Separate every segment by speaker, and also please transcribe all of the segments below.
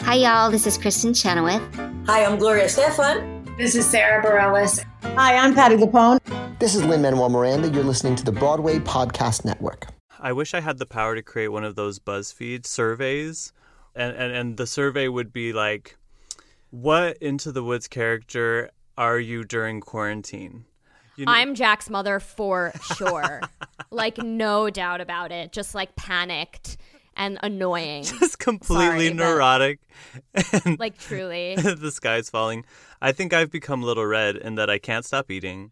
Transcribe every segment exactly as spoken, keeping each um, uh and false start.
Speaker 1: Hi, y'all. This is Kristen Chenoweth.
Speaker 2: Hi, I'm Gloria Estefan.
Speaker 3: This is Sarah Bareilles.
Speaker 4: Hi, I'm Patti LuPone.
Speaker 5: This is Lin-Manuel Miranda. You're listening to the Broadway Podcast Network.
Speaker 6: I wish I had the power to create one of those BuzzFeed surveys. And, and, and the survey would be like, what Into the Woods character are you during quarantine? You know-
Speaker 7: I'm Jack's mother for sure. Like, no doubt about it. Just like panicked and annoying.
Speaker 6: Just completely
Speaker 7: Sorry,
Speaker 6: neurotic. And
Speaker 7: like, truly.
Speaker 6: the sky's falling. I think I've become Little Red in that I can't stop eating.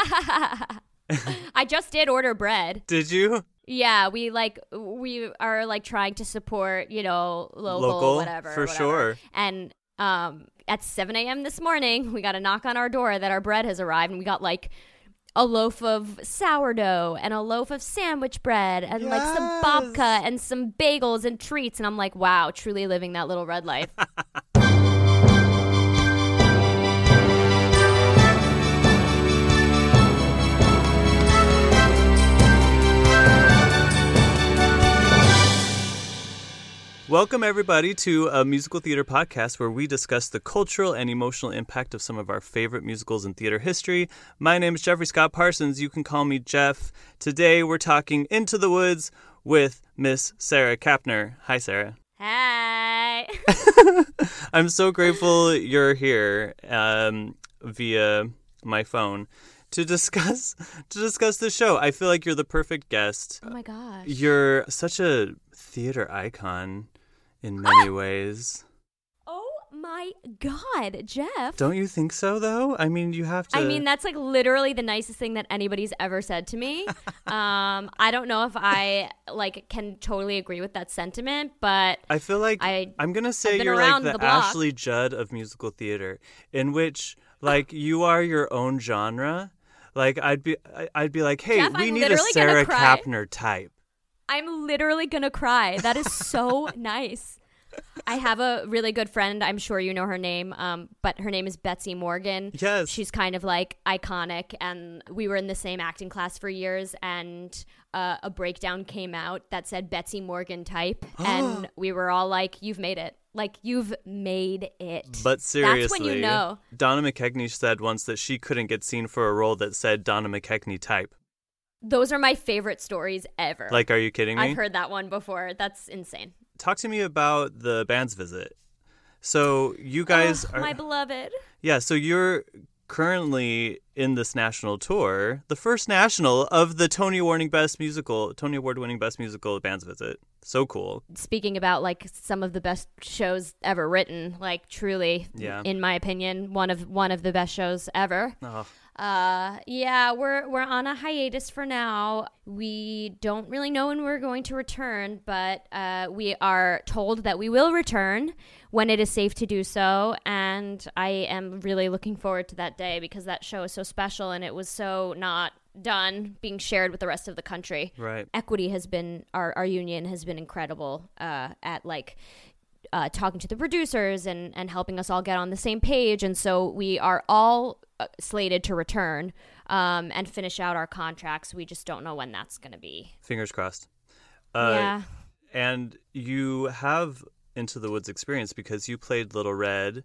Speaker 7: I just did order bread.
Speaker 6: Did you?
Speaker 7: Yeah, we like we are like trying to support, you know, local,
Speaker 6: Local,
Speaker 7: whatever.
Speaker 6: for
Speaker 7: whatever.
Speaker 6: sure.
Speaker 7: And um, at seven a.m. this morning, we got a knock on our door that our bread has arrived, and we got like a loaf of sourdough and a loaf of sandwich bread and
Speaker 6: Yes.
Speaker 7: like some babka and some bagels and treats. And I'm like, wow, truly living that Little Red life.
Speaker 6: Welcome, everybody, to a musical theater podcast where we discuss the cultural and emotional impact of some of our favorite musicals in theater history. My name is Jeffrey Scott Parsons. You can call me Jeff. Today, we're talking Into the Woods with Miss Sarah Kapner. Hi, Sarah.
Speaker 7: Hi.
Speaker 6: I'm so grateful you're here um, via my phone to discuss to discuss the show. I feel like you're the perfect guest.
Speaker 7: Oh, my gosh.
Speaker 6: You're such a theater icon in many
Speaker 7: Ah!
Speaker 6: ways.
Speaker 7: Oh, my God, Jeff.
Speaker 6: Don't you think so, though? I mean, you have to...
Speaker 7: I mean, that's like literally the nicest thing that anybody's ever said to me. um, I don't know if I like can totally agree with that sentiment, but
Speaker 6: I feel like
Speaker 7: I,
Speaker 6: I'm going to say
Speaker 7: I've been
Speaker 6: you're like
Speaker 7: around
Speaker 6: the,
Speaker 7: the block.
Speaker 6: Ashley Judd of musical theater, in which, like, you are your own genre. Like, I'd be I- I'd be like, hey,
Speaker 7: Jeff,
Speaker 6: we
Speaker 7: I'm
Speaker 6: need a
Speaker 7: literally gonna
Speaker 6: Sarah
Speaker 7: cry.
Speaker 6: Kapner type.
Speaker 7: I'm literally going to cry. That is so nice. I have a really good friend. I'm sure you know her name, um, but her name is Betsy Morgan.
Speaker 6: Yes.
Speaker 7: She's kind of like iconic, and we were in the same acting class for years, and uh, a breakdown came out that said Betsy Morgan type, and we were all like, you've made it. Like, you've made it.
Speaker 6: But seriously,
Speaker 7: that's when you know.
Speaker 6: Donna McKechnie said once that she couldn't get seen for a role that said Donna McKechnie type.
Speaker 7: Those are my favorite stories ever.
Speaker 6: Like, are you kidding me?
Speaker 7: I've heard that one before. That's insane.
Speaker 6: Talk to me about the band's visit. So you guys
Speaker 7: oh,
Speaker 6: are...
Speaker 7: my beloved.
Speaker 6: Yeah, so you're currently in this national tour, the first national of the Tony Award-winning Best Musical, Tony Award-winning Best Musical Band's Visit. So cool.
Speaker 7: Speaking about like some of the best shows ever written, like truly,
Speaker 6: Yeah.
Speaker 7: in my opinion, one of one of the best shows ever.
Speaker 6: Oh.
Speaker 7: Uh, yeah, we're we're on a hiatus for now. We don't really know when we're going to return, but uh, we are told that we will return when it is safe to do so. And I am really looking forward to that day because that show is so special and it was so not done being shared with the rest of the country.
Speaker 6: Right.
Speaker 7: Equity has been, our, our union has been incredible uh, at like uh, talking to the producers and, and helping us all get on the same page. And so we are all uh, slated to return um, and finish out our contracts. We just don't know when that's going to be.
Speaker 6: Fingers crossed. Uh,
Speaker 7: yeah.
Speaker 6: And you have Into the Woods experience because you played Little Red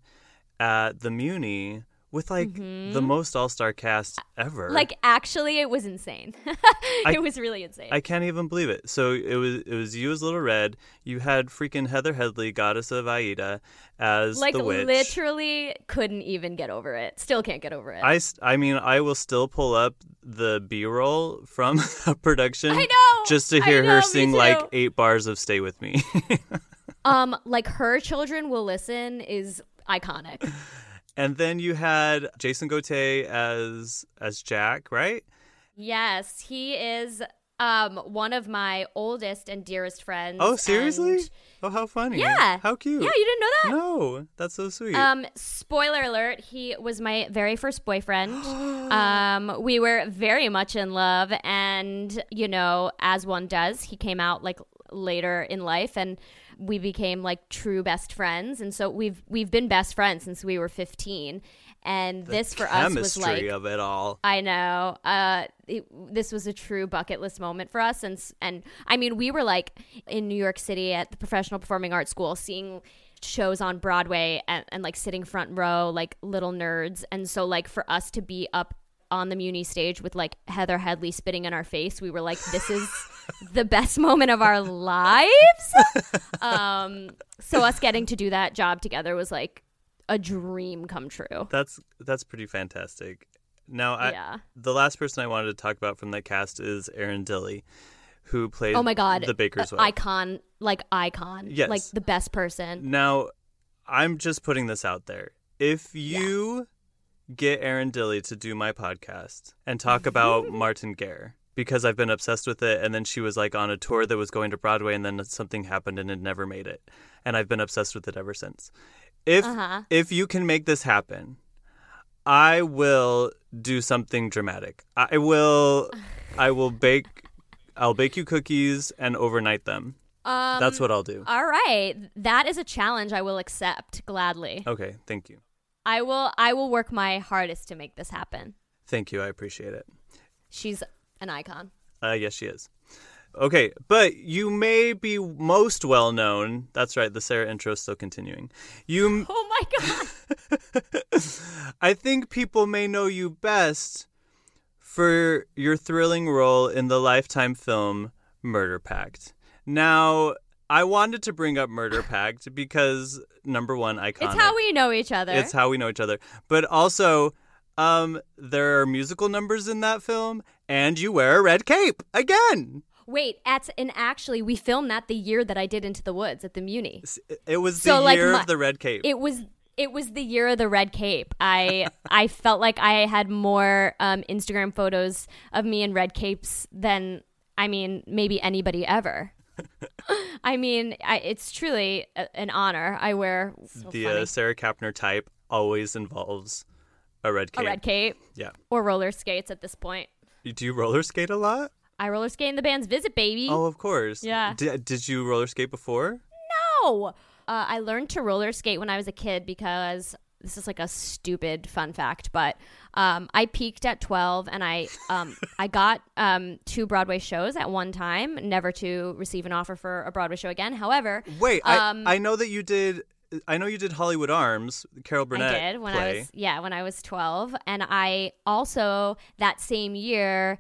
Speaker 6: at the Muni with like
Speaker 7: Mm-hmm.
Speaker 6: the most all-star cast ever.
Speaker 7: Like, actually, it was insane.
Speaker 6: I-
Speaker 7: it was really insane.
Speaker 6: I can't even believe it. So it was it was you as Little Red. You had freaking Heather Headley, goddess of Aida, as
Speaker 7: like,
Speaker 6: the witch.
Speaker 7: literally couldn't even get over it. Still can't get over it.
Speaker 6: I, s- I mean, I will still pull up the B-roll from the production
Speaker 7: I know!
Speaker 6: just to
Speaker 7: I
Speaker 6: hear
Speaker 7: know,
Speaker 6: her
Speaker 7: me
Speaker 6: sing
Speaker 7: too.
Speaker 6: like eight bars of Stay With Me.
Speaker 7: um, like, Her Children Will Listen is iconic.
Speaker 6: And then you had Jason Gauthier as as Jack, right?
Speaker 7: Yes, he is um one of my oldest and dearest friends.
Speaker 6: Oh, seriously?
Speaker 7: and-
Speaker 6: Oh, how funny.
Speaker 7: Yeah.
Speaker 6: How cute.
Speaker 7: Yeah, you didn't know that?
Speaker 6: No, that's so sweet.
Speaker 7: Um, spoiler alert, he was my very first boyfriend. um, we were very much in love, and, you know, as one does, he came out, like, later in life, and we became, like, true best friends, and so we've we've been best friends since we were fifteen, and
Speaker 6: The
Speaker 7: this for us was, like...
Speaker 6: chemistry of it all.
Speaker 7: I know. Uh, it, this was a true bucket list moment for us. And, and I mean, we were like in New York City at the Professional Performing Arts School seeing shows on Broadway and, and like sitting front row, like little nerds. And so like for us to be up on the Muni stage with like Heather Headley spitting in our face, we were like, this is the best moment of our lives. um, so us getting to do that job together was like a dream come true.
Speaker 6: That's that's pretty fantastic. Now, I,
Speaker 7: yeah.
Speaker 6: the last person I wanted to talk about from that cast is Erin Dilly, who played
Speaker 7: oh my God,
Speaker 6: the Baker's
Speaker 7: uh,
Speaker 6: wife.
Speaker 7: Icon, like icon.
Speaker 6: Yes.
Speaker 7: Like the best person.
Speaker 6: Now, I'm just putting this out there. If you yeah. get Erin Dilly to do my podcast and talk about Martin Guerre, because I've been obsessed with it, and then she was like on a tour that was going to Broadway, and then something happened and it never made it. And I've been obsessed with it ever since. If
Speaker 7: uh-huh.
Speaker 6: if you can make this happen, I will do something dramatic. I will I will bake I'll bake you cookies and overnight them.
Speaker 7: Um,
Speaker 6: That's what I'll do.
Speaker 7: All right. That is a challenge I will accept gladly.
Speaker 6: Okay, thank you.
Speaker 7: I will I will work my hardest to make this happen.
Speaker 6: Thank you. I appreciate it.
Speaker 7: She's an icon.
Speaker 6: Uh, yes, she is. Okay, but you may be most well known. That's right, the Sarah intro is still continuing. You
Speaker 7: Oh my God.
Speaker 6: I think people may know you best for your thrilling role in the Lifetime film Murder Pact. Now, I wanted to bring up Murder Pact because, number one, iconic.
Speaker 7: It's how we know each other.
Speaker 6: It's how we know each other. But also, um, there are musical numbers in that film, and you wear a red cape again.
Speaker 7: Wait, at, and actually, we filmed that the year that I did Into the Woods at the Muni.
Speaker 6: It was
Speaker 7: So,
Speaker 6: the
Speaker 7: like,
Speaker 6: year
Speaker 7: my-
Speaker 6: of the red cape.
Speaker 7: It was it was the year of the red cape. I I felt like I had more um, Instagram photos of me in red capes than, I mean, maybe anybody ever. I mean, I, it's truly a, an honor. I wear so
Speaker 6: the
Speaker 7: funny.
Speaker 6: uh, Sarah Kapner type always involves a red cape.
Speaker 7: a red cape
Speaker 6: Yeah.
Speaker 7: or roller skates at this point.
Speaker 6: Do you roller skate a lot?
Speaker 7: I roller skate in the band's Visit, baby.
Speaker 6: Oh, of course.
Speaker 7: Yeah.
Speaker 6: D- did you roller skate before?
Speaker 7: No! Uh, I learned to roller skate when I was a kid because this is like a stupid fun fact, but um, I peaked at twelve and I um, I got um, two Broadway shows at one time, never to receive an offer for a Broadway show again. However,
Speaker 6: Wait,
Speaker 7: um,
Speaker 6: I I know that you did. I know you did Hollywood Arms, Carol Burnett.
Speaker 7: I did when
Speaker 6: play.
Speaker 7: I was yeah when I was twelve, and I also that same year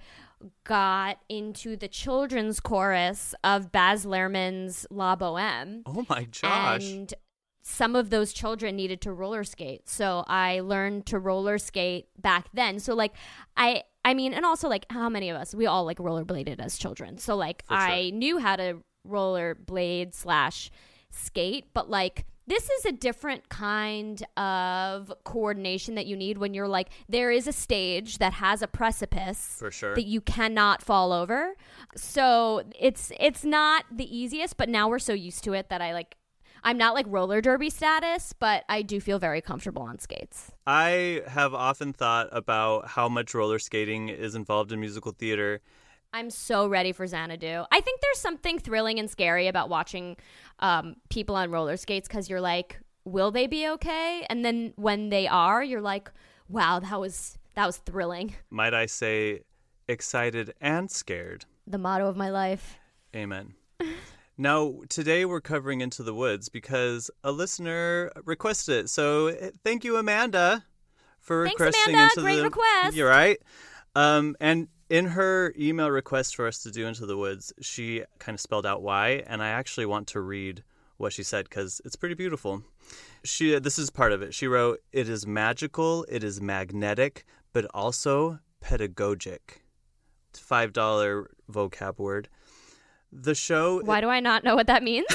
Speaker 7: got into the children's chorus of Baz Luhrmann's La Boheme.
Speaker 6: Oh my gosh!
Speaker 7: And some of those children needed to roller skate, so I learned to roller skate back then. So like I I mean, and also like how many of us, we all like rollerbladed as children, so like
Speaker 6: For sure.
Speaker 7: I knew how to rollerblade slash skate, but like this is a different kind of coordination that you need when you're like, there is a stage that has a precipice
Speaker 6: For sure.
Speaker 7: that you cannot fall over. So it's it's not the easiest, but now we're so used to it that I like, I'm not like roller derby status, but I do feel very comfortable on skates.
Speaker 6: I have often thought about how much roller skating is involved in musical theater.
Speaker 7: I'm so ready for Xanadu. I think there's something thrilling and scary about watching um, people on roller skates because you're like, will they be okay? And then when they are, you're like, wow, that was that was thrilling.
Speaker 6: Might I say, excited and scared.
Speaker 7: The motto of my life.
Speaker 6: Amen. Now, today we're covering Into the Woods because a listener requested it. So thank you, Amanda, for
Speaker 7: Thanks,
Speaker 6: requesting
Speaker 7: Amanda.
Speaker 6: Into
Speaker 7: Great
Speaker 6: the
Speaker 7: request.
Speaker 6: You're right. Um, and in her email request for us to do Into the Woods, she kind of spelled out why, and I actually want to read what she said because it's pretty beautiful. She this is part of it. She wrote, "It is magical, it is magnetic, but also pedagogic." It's a five dollar vocab word. The show...
Speaker 7: Why do I not know what that means?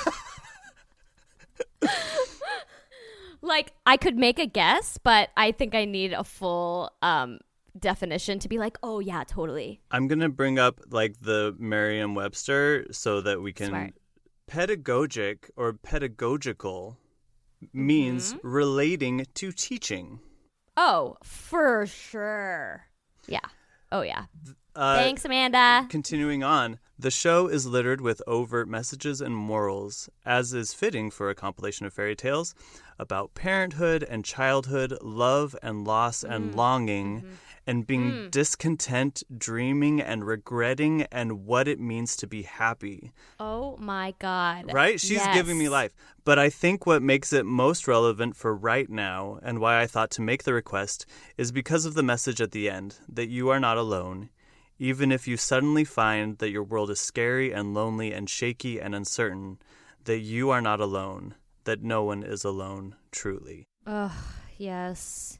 Speaker 7: Like, I could make a guess, but I think I need a full um, definition to be like, oh, yeah, totally.
Speaker 6: I'm going to bring up, like, the Merriam-Webster so that we can...
Speaker 7: Smart.
Speaker 6: Pedagogic or pedagogical means
Speaker 7: Mm-hmm.
Speaker 6: relating to teaching.
Speaker 7: Oh, for sure. Yeah. Oh, yeah.
Speaker 6: Uh,
Speaker 7: Thanks, Amanda.
Speaker 6: Continuing on, the show is littered with overt messages and morals, as is fitting for a compilation of fairy tales about parenthood and childhood, love and loss and
Speaker 7: Mm.
Speaker 6: longing,
Speaker 7: Mm-hmm.
Speaker 6: and being
Speaker 7: Mm.
Speaker 6: discontent, dreaming and regretting, and what it means to be happy.
Speaker 7: Oh my God.
Speaker 6: Right? She's
Speaker 7: Yes.
Speaker 6: giving me life. But I think what makes it most relevant for right now, and why I thought to make the request, is because of the message at the end, that you are not alone. Even if you suddenly find that your world is scary and lonely and shaky and uncertain, that you are not alone, that no one is alone, truly.
Speaker 7: Ugh, yes.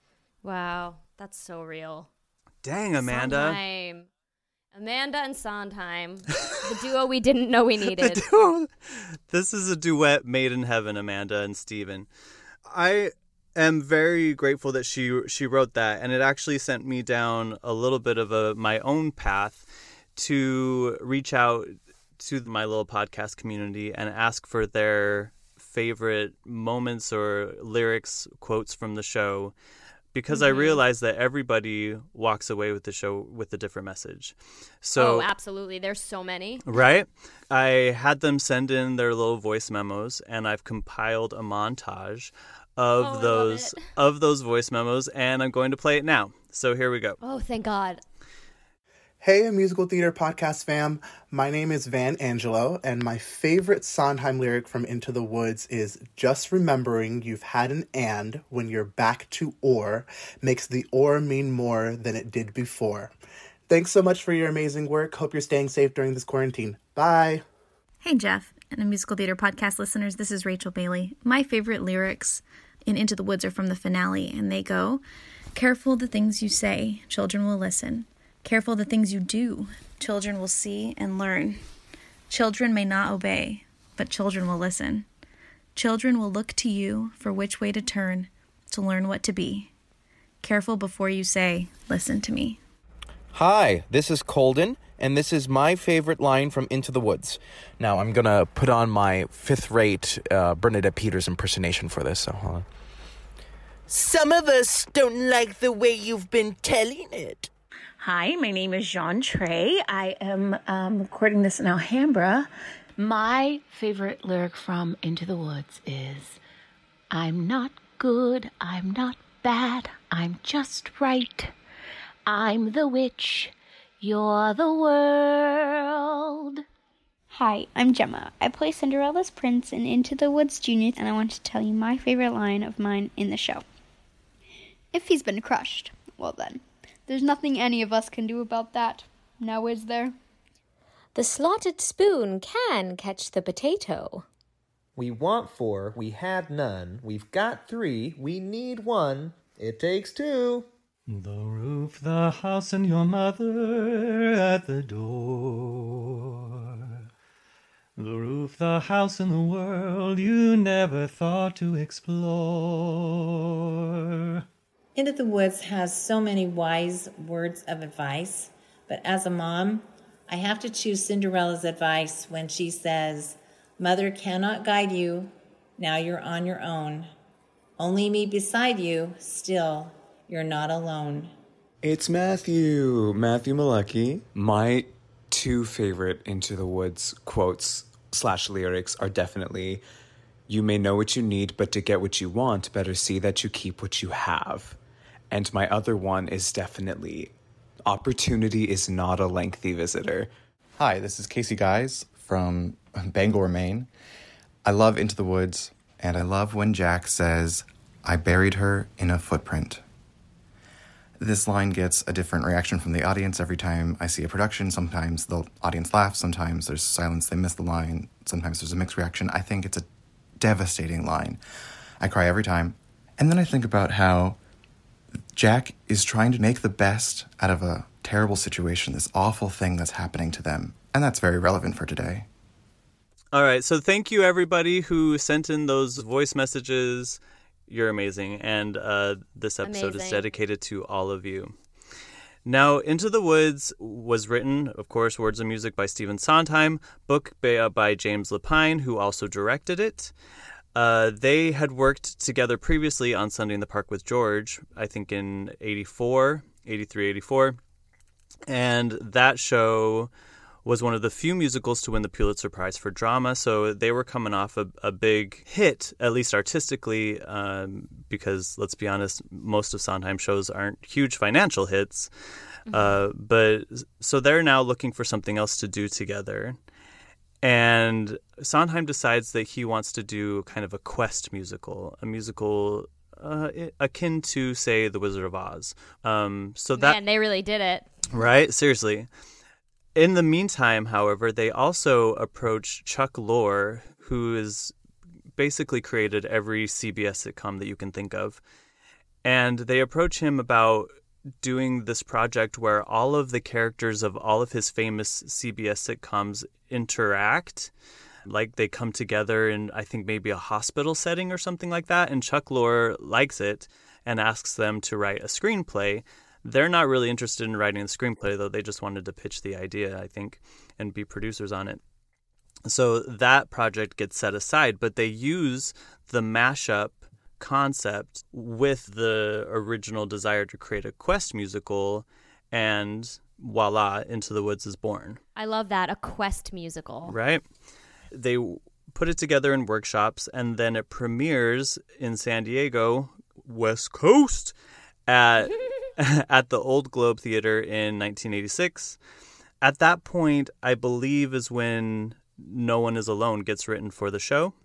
Speaker 7: Wow, that's so real.
Speaker 6: Dang, Amanda.
Speaker 7: Sondheim. Amanda and Sondheim, the duo we didn't know we needed.
Speaker 6: This is a duet made in heaven, Amanda and Steven. I am very grateful that she she wrote that, and it actually sent me down a little bit of a my own path to reach out to my little podcast community and ask for their favorite moments or lyrics, quotes from the show, because
Speaker 7: Mm-hmm.
Speaker 6: I realized that everybody walks away with the show with a different message. So,
Speaker 7: oh, absolutely. There's so many.
Speaker 6: right? I had them send in their little voice memos, and I've compiled a montage of
Speaker 7: Oh, I love
Speaker 6: those
Speaker 7: it.
Speaker 6: of those voice memos, and I'm going to play it now. So here we go.
Speaker 7: Oh, thank God.
Speaker 3: Hey, musical theater podcast fam. My name is Van Angelo, and my favorite Sondheim lyric from Into the Woods is, "Just remembering you've had an and when you're back to or makes the or mean more than it did before." Thanks so much for your amazing work. Hope you're staying safe during this quarantine. Bye.
Speaker 4: Hey, Jeff, and the musical theater podcast listeners. This is Rachel Bailey. My favorite lyrics in Into the Woods are from the finale, and they go, "Careful the things you say, children will listen. Careful the things you do, children will see and learn. Children may not obey, but children will listen. Children will look to you for which way to turn, to learn what to be. Careful before you say, listen to me."
Speaker 8: Hi, this is Colden, and this is my favorite line from Into the Woods. Now, I'm going to put on my fifth-rate uh, Bernadette Peters impersonation for this, so hold on. Some of us don't like the way you've been telling it.
Speaker 9: Hi, my name is Jean Trey. I am um, recording this in Alhambra. My favorite lyric from Into the Woods is, "I'm not good, I'm not bad, I'm just right. I'm the witch, you're the world."
Speaker 10: Hi, I'm Gemma. I play Cinderella's prince in Into the Woods Junior, and I want to tell you my favorite line of mine in the show. "If he's been crushed, well then, there's nothing any of us can do about that. Now is there?"
Speaker 11: "The slotted spoon can catch the potato."
Speaker 12: "We want four, we had none. We've got three, we need one. It takes two."
Speaker 13: "The roof, the house, and your mother at the door. The roof, the house, and the world you never thought to explore."
Speaker 14: Into the Woods has so many wise words of advice, but as a mom, I have to choose Cinderella's advice when she says, "Mother cannot guide you, now you're on your own. Only me beside you, still, you're not alone."
Speaker 15: It's Matthew, Matthew Malecki. My two favorite Into the Woods quotes slash lyrics are definitely, "You may know what you need, but to get what you want, better see that you keep what you have." And my other one is definitely, "Opportunity is not a lengthy visitor."
Speaker 16: Hi, this is Casey Guys from Bangor, Maine. I love Into the Woods, and I love when Jack says, "I buried her in a footprint." This line gets a different reaction from the audience every time I see a production. Sometimes the audience laughs, sometimes there's silence, they miss the line, sometimes there's a mixed reaction. I think it's a devastating line. I cry every time. And then I think about how Jack is trying to make the best out of a terrible situation, this awful thing that's happening to them. And that's very relevant for today.
Speaker 6: All right, so thank you everybody who sent in those voice messages. You're amazing, and uh, this episode
Speaker 7: Amazing.
Speaker 6: is dedicated to all of you. Now, Into the Woods was written, of course, words and music by Stephen Sondheim, book by, by James Lapine, who also directed it. Uh, they had worked together previously on Sunday in the Park with George, I think in eighty-four, eighty-three, eighty-four. And that show was one of the few musicals to win the Pulitzer Prize for drama. So they were coming off a, a big hit, at least artistically, um, because let's be honest, most of Sondheim shows aren't huge financial hits. Mm-hmm. Uh, but so they're now looking for something else to do together. And Sondheim decides that he wants to do kind of a quest musical, a musical uh, akin to, say, The Wizard of Oz. Um, so that
Speaker 7: Man, they really did it.
Speaker 6: Right? Seriously. In the meantime, however, they also approached Chuck Lorre, who has basically created every C B S sitcom that you can think of. And they approach him about doing this project where all of the characters of all of his famous C B S sitcoms interact. Like they come together in, I think, maybe a hospital setting or something like that. And Chuck Lorre likes it and asks them to write a screenplay. They're not really interested in writing the screenplay, though. They just wanted to pitch the idea, I think, and be producers on it. So that project gets set aside, but they use the mashup concept with the original desire to create a quest musical, and voila, Into the Woods is born.
Speaker 7: I love that, a quest musical.
Speaker 6: Right? They put it together in workshops, and then it premieres in San Diego, West Coast, at... at the Old Globe Theater in nineteen eighty-six. At that point, I believe, is when No One Is Alone gets written for the show.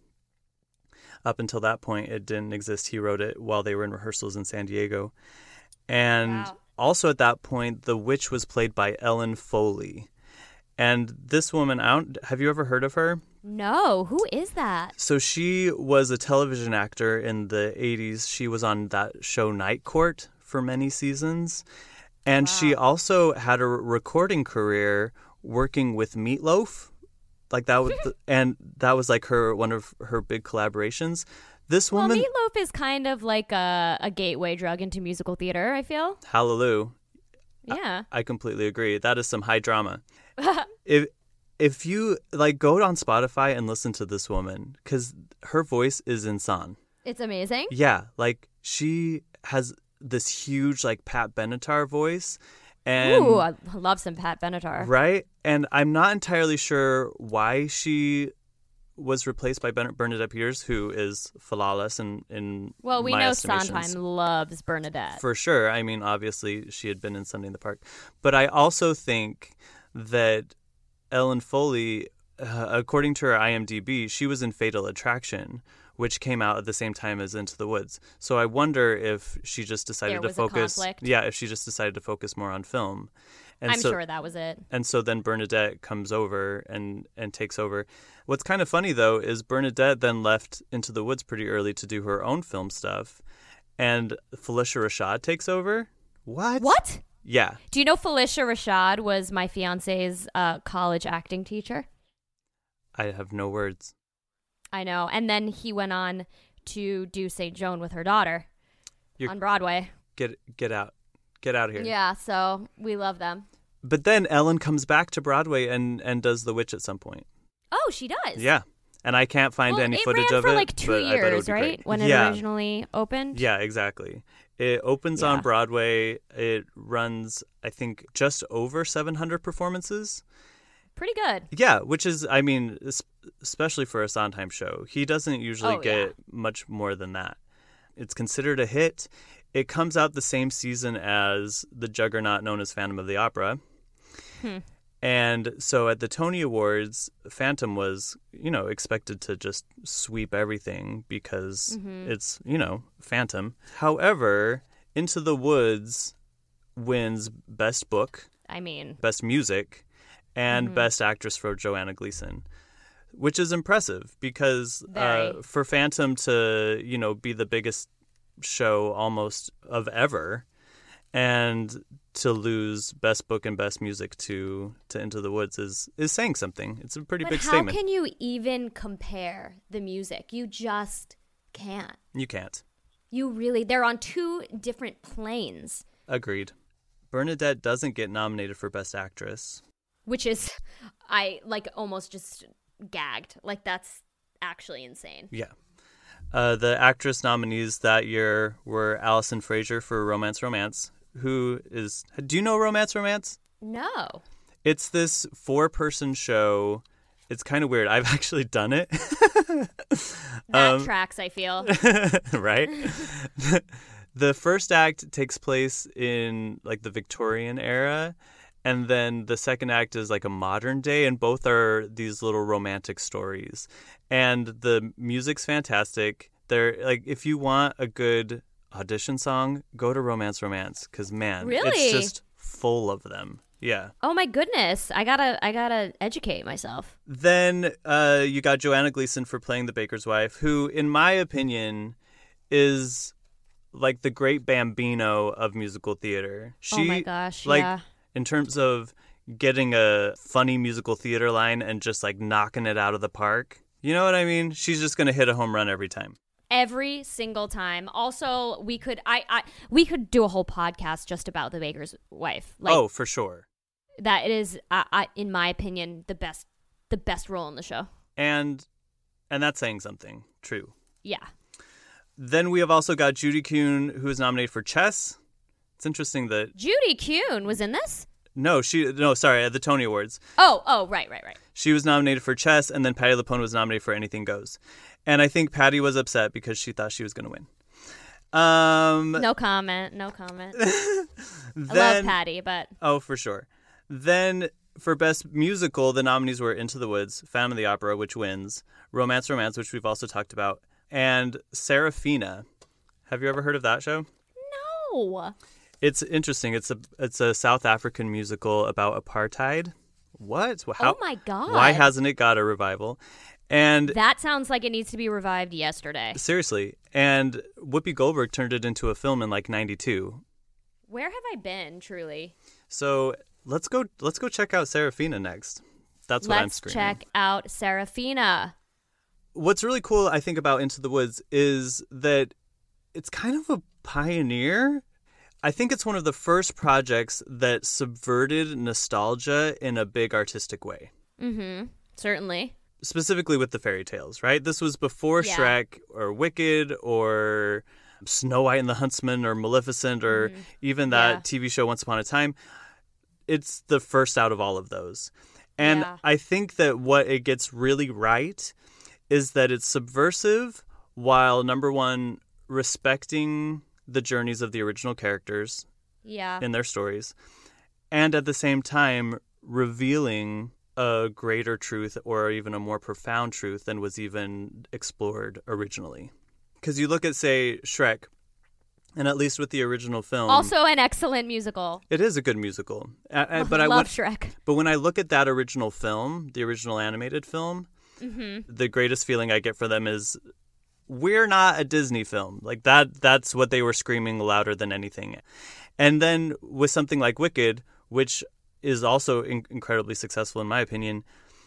Speaker 6: Up until that point, it didn't exist. He wrote it while they were in rehearsals in San Diego. And wow. Also at that point, the witch was played by Ellen Foley. And this woman, I don't, have you ever heard of her?
Speaker 7: No, who is that?
Speaker 6: So she was a television actor in the eighties. She was on that show Night Court for many seasons. And wow. She also had a recording career working with Meatloaf. Like that was, the, and that was like her, one of her big collaborations. This woman.
Speaker 7: Well, Meatloaf is kind of like a, a gateway drug into musical theater, I feel.
Speaker 6: Hallelujah.
Speaker 7: Yeah.
Speaker 6: I, I completely agree. That is some high drama. if, if you like go on Spotify and listen to this woman, because her voice is insane.
Speaker 7: It's amazing.
Speaker 6: Yeah. Like she has this huge like Pat Benatar voice. And,
Speaker 7: ooh, I love some Pat Benatar.
Speaker 6: Right? And I'm not entirely sure why she was replaced by Bernadette Peters, who is flawless in, in
Speaker 7: well, we
Speaker 6: my
Speaker 7: know
Speaker 6: estimations.
Speaker 7: Sondheim loves Bernadette.
Speaker 6: For sure. I mean, obviously, she had been in Sunday in the Park. But I also think that Ellen Foley, uh, according to her I M D B, she was in Fatal Attraction, which came out at the same time as Into the Woods. So I wonder if she just decided
Speaker 7: there
Speaker 6: to
Speaker 7: was
Speaker 6: focus.
Speaker 7: A conflict.
Speaker 6: Yeah, if she just decided to focus more on film. And
Speaker 7: I'm
Speaker 6: so,
Speaker 7: sure that was it.
Speaker 6: And so then Bernadette comes over and, and takes over. What's kind of funny, though, is Bernadette then left Into the Woods pretty early to do her own film stuff. And Phylicia Rashad takes over. What?
Speaker 7: What?
Speaker 6: Yeah.
Speaker 7: Do you know Phylicia Rashad was my fiance's uh, college acting teacher?
Speaker 6: I have no words.
Speaker 7: I know. And then he went on to do Saint Joan with her daughter You're, on Broadway.
Speaker 6: Get get out. Get out of here.
Speaker 7: Yeah, so we love them.
Speaker 6: But then Ellen comes back to Broadway and, and does The Witch at some point.
Speaker 7: Oh, she does?
Speaker 6: Yeah. And I can't find
Speaker 7: well,
Speaker 6: any
Speaker 7: it
Speaker 6: footage
Speaker 7: ran
Speaker 6: of
Speaker 7: for
Speaker 6: it.
Speaker 7: like two
Speaker 6: but
Speaker 7: years,
Speaker 6: I bet it would be
Speaker 7: right?
Speaker 6: great.
Speaker 7: When it
Speaker 6: yeah.
Speaker 7: originally opened?
Speaker 6: Yeah, exactly. It opens
Speaker 7: yeah.
Speaker 6: on Broadway. It runs, I think, just over seven hundred performances.
Speaker 7: Pretty good.
Speaker 6: Yeah, which is, I mean, especially for a Sondheim show. He doesn't usually
Speaker 7: oh,
Speaker 6: get
Speaker 7: yeah.
Speaker 6: much more than that. It's considered a hit. It comes out the same season as the juggernaut known as Phantom of the Opera.
Speaker 7: Hmm.
Speaker 6: And so at the Tony Awards, Phantom was, you know, expected to just sweep everything because mm-hmm. it's, you know, Phantom. However, Into the Woods wins Best Book.
Speaker 7: I mean.
Speaker 6: Best Music. And
Speaker 7: mm-hmm.
Speaker 6: Best Actress for Joanna Gleason. Which is impressive because uh, for Phantom to, you know, be the biggest show almost of ever and to lose Best Book and Best Music to, to Into the Woods is, is saying something. It's a pretty
Speaker 7: but
Speaker 6: big
Speaker 7: how
Speaker 6: statement.
Speaker 7: How can you even compare the music? You just can't.
Speaker 6: You can't.
Speaker 7: You really, they're on two different planes.
Speaker 6: Agreed. Bernadette doesn't get nominated for Best Actress.
Speaker 7: Which is, I like almost just gagged. Like that's actually insane.
Speaker 6: Yeah. Uh, the actress nominees that year were Alison Fraser for Romance Romance, who is... Do you know Romance Romance?
Speaker 7: No.
Speaker 6: It's this four-person show. It's kind of weird. I've actually done it.
Speaker 7: That
Speaker 6: um,
Speaker 7: tracks, I feel.
Speaker 6: Right? The first act takes place in like the Victorian era, and then the second act is like a modern day, and both are these little romantic stories. And the music's fantastic. They're like, if you want a good audition song, go to Romance Romance, because man,
Speaker 7: Really?
Speaker 6: it's just full of them. Yeah.
Speaker 7: Oh my goodness. I gotta I gotta educate myself.
Speaker 6: Then uh, you got Joanna Gleason for playing the baker's wife, who, in my opinion, is like the great Bambino of musical theater. She,
Speaker 7: Oh my gosh,
Speaker 6: like,
Speaker 7: yeah.
Speaker 6: in terms of getting a funny musical theater line and just like knocking it out of the park. You know what I mean? She's just gonna hit a home run every time.
Speaker 7: Every single time. Also, we could I, I we could do a whole podcast just about the baker's wife. Like,
Speaker 6: oh, for sure.
Speaker 7: That is, I, I, in my opinion, the best the best role in the show.
Speaker 6: And and that's saying something. True.
Speaker 7: Yeah.
Speaker 6: Then we have also got Judy Kuhn, who is nominated for Chess. It's interesting that
Speaker 7: Judy Kuhn was in this?
Speaker 6: no, she no, sorry, at the Tony Awards.
Speaker 7: Oh, oh, right, right, right.
Speaker 6: She was nominated for Chess, and then Patti LuPone was nominated for Anything Goes. And I think Patti was upset because she thought she was going to win. Um,
Speaker 7: No comment. No comment. I
Speaker 6: then,
Speaker 7: love Patty, but
Speaker 6: oh, for sure. Then for Best Musical, the nominees were Into the Woods, Phantom of the Opera, which wins, Romance Romance, which we've also talked about, and Serafina. Have you ever heard of that show?
Speaker 7: no.
Speaker 6: It's interesting. It's a it's a South African musical about apartheid. What? How,
Speaker 7: Oh my God.
Speaker 6: Why hasn't it got a revival? And
Speaker 7: That sounds like it needs to be revived yesterday.
Speaker 6: seriously, and Whoopi Goldberg turned it into a film in like ninety-two.
Speaker 7: Where have I been, truly?
Speaker 6: So let's go let's go check out Serafina next. That's what I'm
Speaker 7: Let's
Speaker 6: screaming.
Speaker 7: check out Serafina.
Speaker 6: What's really cool, I think, about Into the Woods is that it's kind of a pioneer. I think it's one of the first projects that subverted nostalgia in a big artistic way.
Speaker 7: Mm-hmm. Certainly.
Speaker 6: Specifically with the fairy tales, right? This was before
Speaker 7: Yeah.
Speaker 6: Shrek or Wicked or Snow White and the Huntsman or Maleficent or
Speaker 7: Mhm.
Speaker 6: even that
Speaker 7: Yeah.
Speaker 6: T V show Once Upon a Time. It's the first out of all of those. And
Speaker 7: Yeah.
Speaker 6: I think that what it gets really right is that it's subversive while, number one, respecting the journeys of the original characters
Speaker 7: Yeah.
Speaker 6: in their stories, and at the same time revealing a greater truth or even a more profound truth than was even explored originally. Because you look at, say, Shrek, and at least with the original film,
Speaker 7: Also an excellent musical.
Speaker 6: it is a good musical. Uh, uh, but I
Speaker 7: Love
Speaker 6: would-
Speaker 7: Shrek.
Speaker 6: But when I look at that original film, the original animated film,
Speaker 7: Mhm.
Speaker 6: the greatest feeling I get for them is we're not a Disney film. Like that that's what they were screaming louder than anything. And then with something like Wicked, which is also in- incredibly successful in my opinion,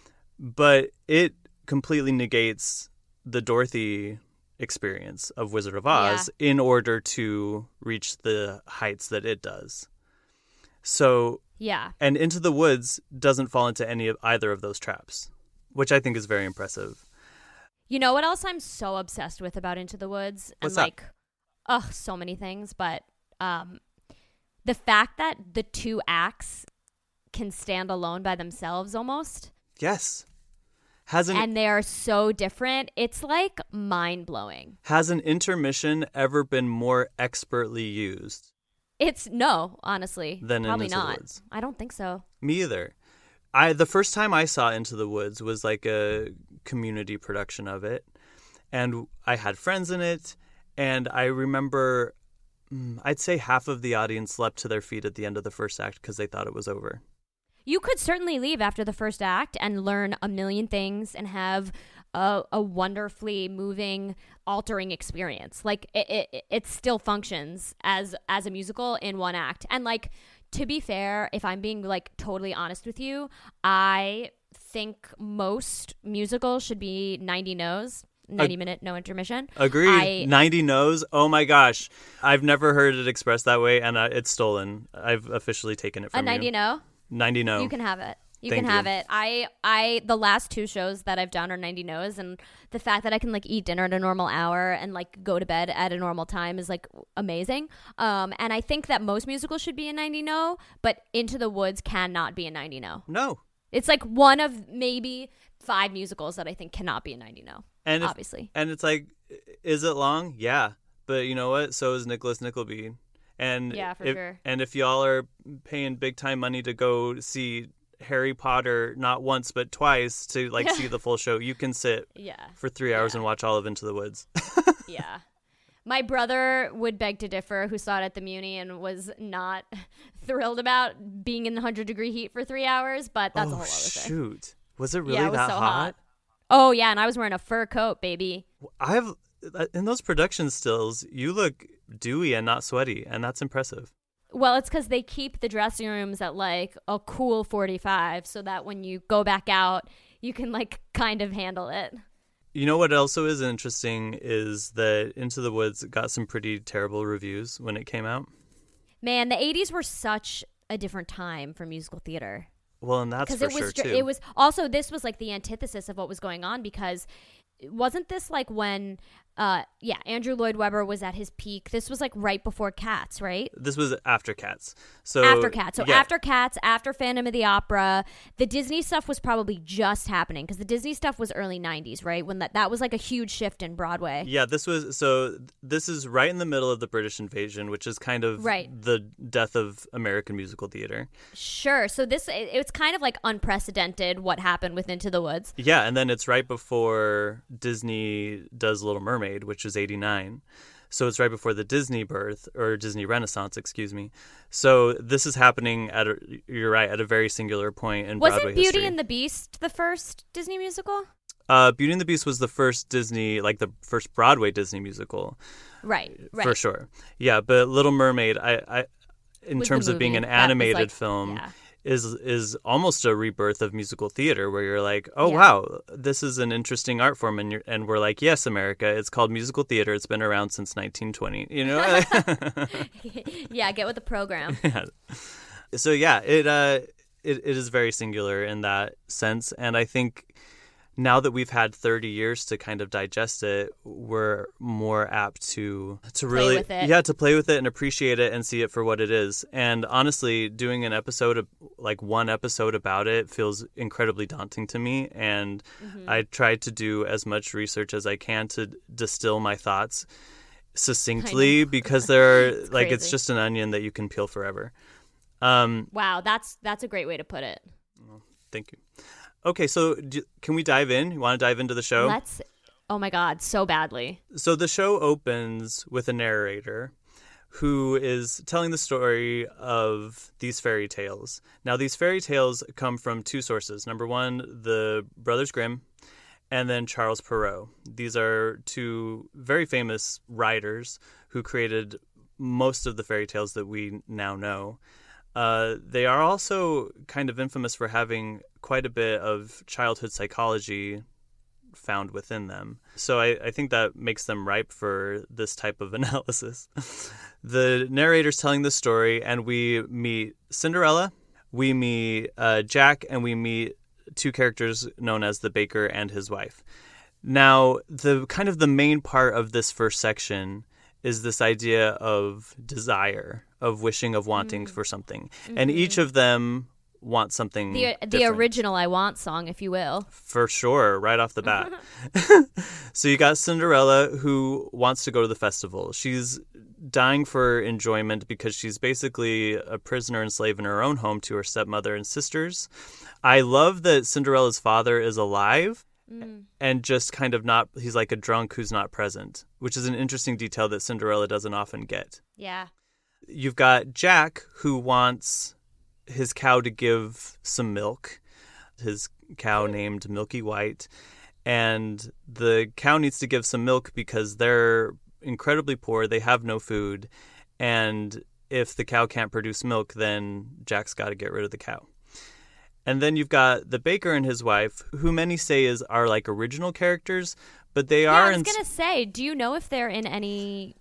Speaker 6: but it completely negates the Dorothy experience of Wizard of Oz in order to reach the heights that it does. So
Speaker 7: Yeah.
Speaker 6: and Into the Woods doesn't fall into any of either of those traps, which I think is very impressive.
Speaker 7: You know what else I'm so obsessed with about Into the Woods?
Speaker 6: What's
Speaker 7: and
Speaker 6: that?
Speaker 7: like, ugh, so many things, but um, the fact that the two acts can stand alone by themselves almost,
Speaker 6: Yes. Has an
Speaker 7: and they are so different. It's like mind blowing.
Speaker 6: has an intermission ever been more expertly used?
Speaker 7: It's no, honestly,
Speaker 6: Than in
Speaker 7: probably
Speaker 6: Into the
Speaker 7: not.
Speaker 6: Woods.
Speaker 7: I don't think so.
Speaker 6: Me either. I the first time I saw Into the Woods was like a community production of it, and I had friends in it, and I remember mm, I'd say half of the audience leapt to their feet at the end of the first act because they thought it was over.
Speaker 7: You could certainly leave after the first act and learn a million things and have a, a wonderfully moving, altering experience. Like it, it, it still functions as as a musical in one act. And like, to be fair, if I'm being like totally honest with you, I think most musicals should be ninety no's. ninety minute no intermission.
Speaker 6: Agreed.
Speaker 7: I,
Speaker 6: ninety no's. Oh my gosh. I've never heard it expressed that way, and uh, it's stolen. I've officially taken it from
Speaker 7: a ninety
Speaker 6: you.
Speaker 7: no?
Speaker 6: ninety no.
Speaker 7: You can have it. You
Speaker 6: Thank
Speaker 7: can
Speaker 6: you.
Speaker 7: have it. I, I, the last two shows that I've done are ninety no's, and the fact that I can like eat dinner at a normal hour and like go to bed at a normal time is like amazing. Um, and I think that most musicals should be a ninety no, but Into the Woods cannot be a ninety no.
Speaker 6: No.
Speaker 7: It's like one of maybe five musicals that I think cannot be a ninety no.
Speaker 6: And if-
Speaker 7: obviously.
Speaker 6: and it's like, is it long? Yeah. But you know what? So is Nicholas Nickleby. And
Speaker 7: Yeah, for
Speaker 6: if,
Speaker 7: sure.
Speaker 6: And if y'all are paying big time money to go see Harry Potter not once but twice to like see the full show, you can sit
Speaker 7: Yeah.
Speaker 6: for three hours and watch all of Into the Woods.
Speaker 7: Yeah. My brother would beg to differ, who saw it at the Muni and was not thrilled about being in the one hundred degree heat for three hours, but that's
Speaker 6: oh,
Speaker 7: a whole other thing.
Speaker 6: shoot. Was it really
Speaker 7: yeah, it was
Speaker 6: that
Speaker 7: so
Speaker 6: hot?
Speaker 7: hot? Oh, yeah, and I was wearing a fur coat, baby.
Speaker 6: I have, in those production stills, you look dewy and not sweaty, and that's impressive.
Speaker 7: Well, it's because they keep the dressing rooms at like a cool forty-five so that when you go back out, you can like kind of handle it.
Speaker 6: You know what also is interesting is that Into the Woods got some pretty terrible reviews when it came out.
Speaker 7: Man, the eighties were such a different time for musical theater.
Speaker 6: Well, and that's for
Speaker 7: it was
Speaker 6: sure,
Speaker 7: ju-
Speaker 6: too.
Speaker 7: It was also, this was like the antithesis of what was going on, because wasn't this like when, uh, yeah, Andrew Lloyd Webber was at his peak? This was like right before Cats, right?
Speaker 6: This was after Cats. So
Speaker 7: after Cats. So
Speaker 6: yeah.
Speaker 7: after Cats, after Phantom of the Opera, the Disney stuff was probably just happening, because the Disney stuff was early nineties, right? When that, that was like a huge shift in Broadway.
Speaker 6: Yeah, this was so. This is right in the middle of the British invasion, which is kind of
Speaker 7: Right.
Speaker 6: the death of American musical theater.
Speaker 7: Sure. So this, it, it's kind of like unprecedented what happened with Into the Woods.
Speaker 6: Yeah, and then it's right before Disney does Little Mermaid, which is eighty-nine. So it's right before the Disney birth, or Disney Renaissance, excuse me. So this is happening at a, you're right, at a very singular point in
Speaker 7: Wasn't
Speaker 6: Broadway
Speaker 7: Beauty
Speaker 6: history.
Speaker 7: and the Beast the first Disney musical?
Speaker 6: Uh, Beauty and the Beast was the first Disney, like the first Broadway Disney musical.
Speaker 7: Right, right.
Speaker 6: For sure. Yeah, but Little Mermaid, I, I in
Speaker 7: Was the
Speaker 6: terms of being an
Speaker 7: movie. That was
Speaker 6: animated
Speaker 7: like-
Speaker 6: film,
Speaker 7: yeah.
Speaker 6: is is almost a rebirth of musical theater, where you're like, oh
Speaker 7: Yeah.
Speaker 6: wow, this is an interesting art form, and you're, and we're like, yes, America, it's called musical theater. It's been around since nineteen twenty. You know.
Speaker 7: Yeah, get with the program.
Speaker 6: Yeah. So yeah, it uh, it it is very singular in that sense, and I think now that we've had thirty years to kind of digest it, we're more apt to to
Speaker 7: Play
Speaker 6: really
Speaker 7: with it.
Speaker 6: yeah to play with it and appreciate it and see it for what it is. And honestly, doing an episode of like one episode about it feels incredibly daunting to me, and
Speaker 7: Mhm.
Speaker 6: I tried to do as much research as I can to distill my thoughts succinctly, because there are like it's
Speaker 7: crazy.
Speaker 6: just an onion that you can peel forever. Um,
Speaker 7: Wow, that's that's a great way to put it.
Speaker 6: Thank you. Okay, so do, can we dive in? You want to dive into the show?
Speaker 7: Let's. Oh my God, so badly.
Speaker 6: So the show opens with a narrator who is telling the story of these fairy tales. Now, these fairy tales come from two sources. Number one, the Brothers Grimm, and then Charles Perrault. These are two very famous writers who created most of the fairy tales that we now know. Uh, they are also kind of infamous for having quite a bit of childhood psychology found within them. So I, I think that makes them ripe for this type of analysis. The narrator's telling the story, and we meet Cinderella, we meet uh, Jack, and we meet two characters known as the baker and his wife. Now, the kind of the main part of this first section is this idea of desire, of wishing, of wanting
Speaker 7: Mm.
Speaker 6: for something. And
Speaker 7: Mhm.
Speaker 6: each of them want something
Speaker 7: The the
Speaker 6: different.
Speaker 7: original I Want song, if you will.
Speaker 6: For sure, right off the bat. So you got Cinderella, who wants to go to the festival. She's dying for enjoyment because she's basically a prisoner and slave in her own home to her stepmother and sisters. I love that Cinderella's father is alive
Speaker 7: Mm.
Speaker 6: and just kind of not, he's like a drunk who's not present, which is an interesting detail that Cinderella doesn't often get.
Speaker 7: Yeah.
Speaker 6: You've got Jack, who wants his cow to give some milk, his cow named Milky White, and the cow needs to give some milk because they're incredibly poor, they have no food, and if the cow can't produce milk, then Jack's got to get rid of the cow. And then you've got the baker and his wife, who many say is are like original characters, but they
Speaker 7: Yeah,
Speaker 6: are
Speaker 7: I was
Speaker 6: in
Speaker 7: gonna say, do you know if they're in any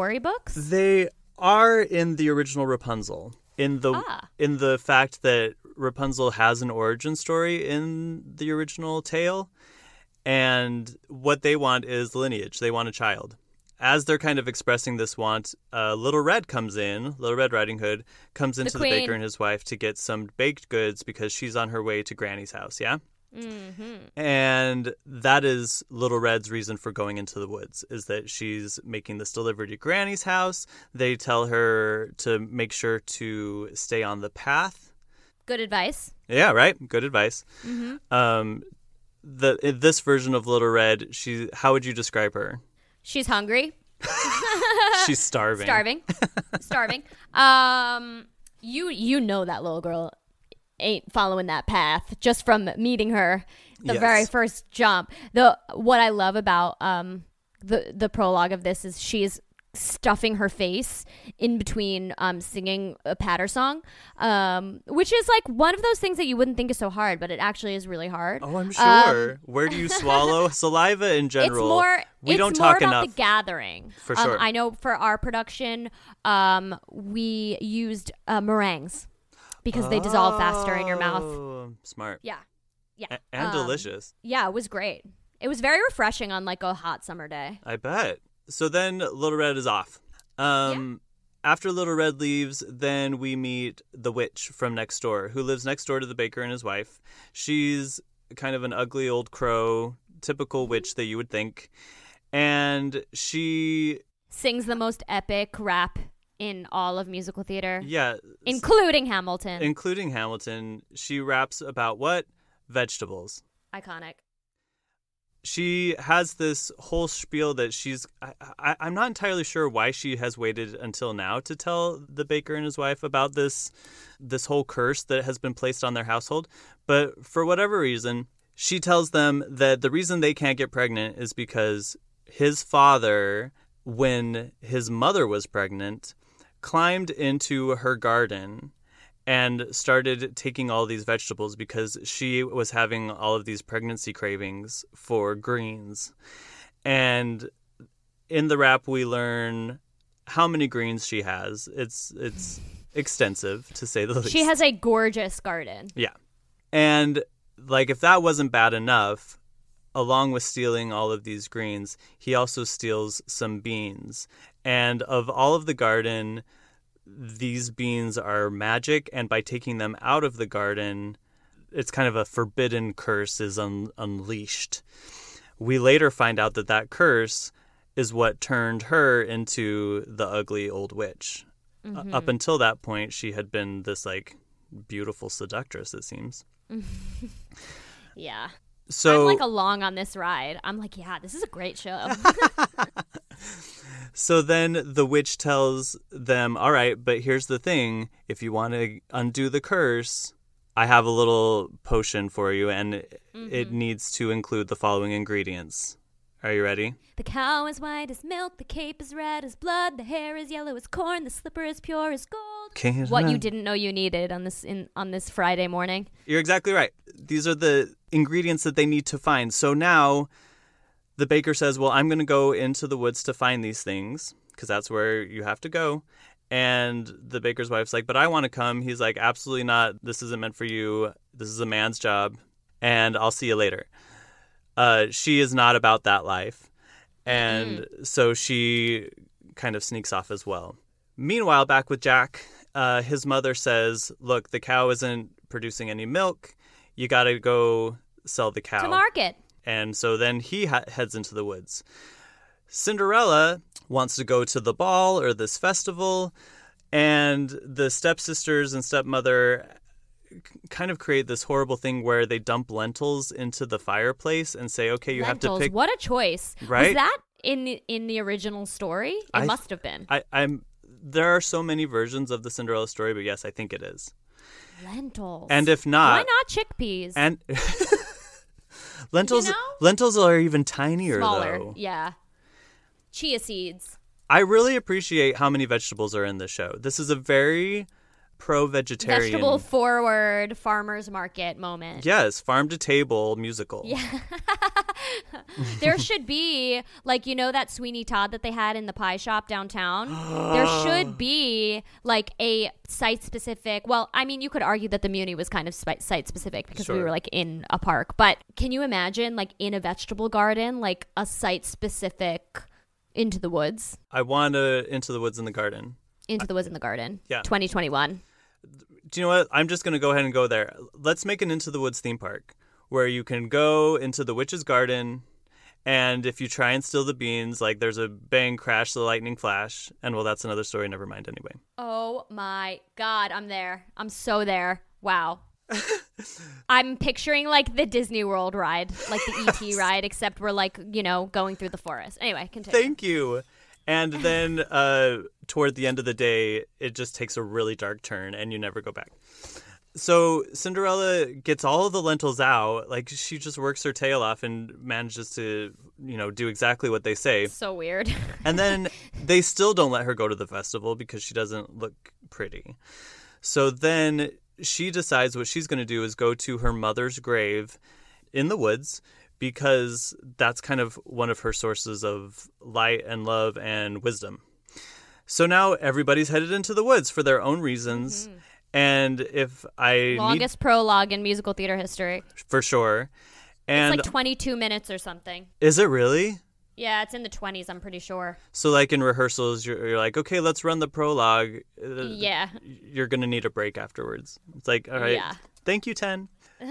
Speaker 7: storybooks?
Speaker 6: They are in the original Rapunzel, in the
Speaker 7: Ah.
Speaker 6: in the fact that Rapunzel has an origin story in the original tale, and what they want is lineage. They want a child. As they're kind of expressing this want, uh, Little Red comes in, Little Red Riding Hood, comes into the, the baker and his wife to get some baked goods because she's on her way to Granny's house, yeah? Mm-hmm. And that is Little Red's reason for going into the woods, is that she's making this delivery to Granny's house. They tell her to make sure to stay on the path.
Speaker 7: Good advice.
Speaker 6: Yeah, right? Good advice.
Speaker 7: Mm-hmm.
Speaker 6: Um, the in this version of Little Red, she, how would you describe her?
Speaker 7: She's hungry.
Speaker 6: She's starving.
Speaker 7: Starving. Starving. Um, you you know that little girl ain't following that path just from meeting her the
Speaker 6: Yes.
Speaker 7: very first jump. The what I love about um the the prologue of this is she's stuffing her face in between um singing a patter song, um which is like one of those things that you wouldn't think is so hard, but it actually is really hard.
Speaker 6: Oh, I'm sure.
Speaker 7: Um,
Speaker 6: Where do you swallow? Saliva in general.
Speaker 7: It's more.
Speaker 6: we
Speaker 7: it's
Speaker 6: don't
Speaker 7: more
Speaker 6: talk
Speaker 7: about
Speaker 6: enough.
Speaker 7: the gathering.
Speaker 6: For
Speaker 7: Um,
Speaker 6: sure.
Speaker 7: I know for our production, um, we used uh, meringues because they dissolve faster in your mouth.
Speaker 6: Oh, smart.
Speaker 7: Yeah, yeah,
Speaker 6: A- and
Speaker 7: Um,
Speaker 6: delicious.
Speaker 7: Yeah, it was great. It was very refreshing on like a hot summer day.
Speaker 6: I bet. So then Little Red is off. Um, After Little Red leaves, then we meet the witch from next door, who lives next door to the baker and his wife. She's kind of an ugly old crow, typical witch that you would think. And she...
Speaker 7: Sings the most epic rap in all of musical theater.
Speaker 6: Yeah.
Speaker 7: Including Hamilton.
Speaker 6: Including Hamilton. She raps about what? Vegetables.
Speaker 7: Iconic.
Speaker 6: She has this whole spiel that she's... I, I, I'm not entirely sure why she has waited until now to tell the baker and his wife about this, this whole curse that has been placed on their household. But for whatever reason, she tells them that the reason they can't get pregnant is because his father, when his mother was pregnant, climbed into her garden and started taking all these vegetables because she was having all of these pregnancy cravings for greens. And in the rap, we learn how many greens she has. It's it's extensive, to say the least.
Speaker 7: She has a gorgeous garden.
Speaker 6: Yeah. And, like, if that wasn't bad enough, along with stealing all of these greens, he also steals some beans. And of all of the garden... these beans are magic, and by taking them out of the garden, it's kind of a forbidden curse is un- unleashed. We later find out that that curse is what turned her into the ugly old witch.
Speaker 7: Mm-hmm.
Speaker 6: Uh, up until that point, she had been this, like, beautiful seductress, it seems.
Speaker 7: Yeah.
Speaker 6: So,
Speaker 7: I'm like along on this ride. I'm like, yeah, this is a great show.
Speaker 6: So then the witch tells them, all right, but here's the thing. If you want to undo the curse, I have a little potion for you, and mm-hmm. it needs to include the following ingredients. Are you ready?
Speaker 7: The cow is white as milk, the cape is red as blood, the hair is yellow as corn, the slipper is pure as gold.
Speaker 6: Can't
Speaker 7: what
Speaker 6: run.
Speaker 7: you didn't know you needed on this in on this Friday morning.
Speaker 6: You're exactly right. These are the ingredients that they need to find. So now the baker says, well, I'm going to go into the woods to find these things because that's where you have to go. And the baker's wife's like, but I want to come. He's like, absolutely not. This isn't meant for you. This is a man's job. And I'll see you later. Uh, she is not about that life. And mm-hmm. so she kind of sneaks off as well. Meanwhile, back with Jack, uh, his mother says, look, the cow isn't producing any milk. You got to go sell the cow.
Speaker 7: To market.
Speaker 6: And so then he ha- heads into the woods. Cinderella wants to go to the ball or this festival, and the stepsisters and stepmother kind of create this horrible thing where they dump lentils into the fireplace and say, okay, you
Speaker 7: lentils,
Speaker 6: have to pick.
Speaker 7: What a choice.
Speaker 6: Right?
Speaker 7: Was that in the, in the original story? It
Speaker 6: I,
Speaker 7: must have been.
Speaker 6: I, I'm. There are so many versions of the Cinderella story, but yes, I think it is.
Speaker 7: Lentils.
Speaker 6: And if not...
Speaker 7: Why not chickpeas?
Speaker 6: And... Lentils,
Speaker 7: you know?
Speaker 6: lentils are even tinier,
Speaker 7: Smaller,
Speaker 6: though.
Speaker 7: yeah. Chia seeds.
Speaker 6: I really appreciate how many vegetables are in this show. This is a very pro-vegetarian...
Speaker 7: Vegetable forward farmer's market moment.
Speaker 6: Yes, farm to table musical.
Speaker 7: Yeah. There should be, like, you know that Sweeney Todd that they had in the pie shop downtown? There should be, like, a site-specific... Well, I mean, you could argue that the Muni was kind of site-specific because
Speaker 6: Sure.
Speaker 7: we were, like, in a park. But can you imagine, like, in a vegetable garden, like, a site-specific Into the Woods?
Speaker 6: I want a Into the Woods in the Garden.
Speaker 7: Into the Woods in the Garden.
Speaker 6: Yeah.
Speaker 7: twenty twenty-one.
Speaker 6: Do you know what? I'm just going to go ahead and go there. Let's make an Into the Woods theme park where you can go into the witch's garden, and if you try and steal the beans, like there's a bang, crash, the lightning flash, and well, that's another story. Never mind anyway.
Speaker 7: Oh my God, I'm there. I'm so there. Wow. I'm picturing like the Disney World ride, like the E T ride, except we're like, you know, going through the forest. Anyway, continue.
Speaker 6: Thank you. And then uh, toward the end of the day, it just takes a really dark turn and you never go back. So Cinderella gets all of the lentils out. Like, she just works her tail off and manages to, you know, do exactly what they say.
Speaker 7: So weird.
Speaker 6: And then they still don't let her go to the festival because she doesn't look pretty. So then she decides what she's going to do is go to her mother's grave in the woods, because that's kind of one of her sources of light and love and wisdom. So now everybody's headed into the woods for their own reasons. Mm-hmm. And if I
Speaker 7: Longest
Speaker 6: need...
Speaker 7: prologue in musical theater history.
Speaker 6: For sure. And
Speaker 7: it's like twenty-two minutes or something.
Speaker 6: Is it really?
Speaker 7: Yeah, it's in the twenties, I'm pretty sure.
Speaker 6: So like in rehearsals, you're, you're like, okay, let's run the prologue.
Speaker 7: Yeah.
Speaker 6: You're going to need a break afterwards. It's like, all right,
Speaker 7: yeah.
Speaker 6: Thank you, ten.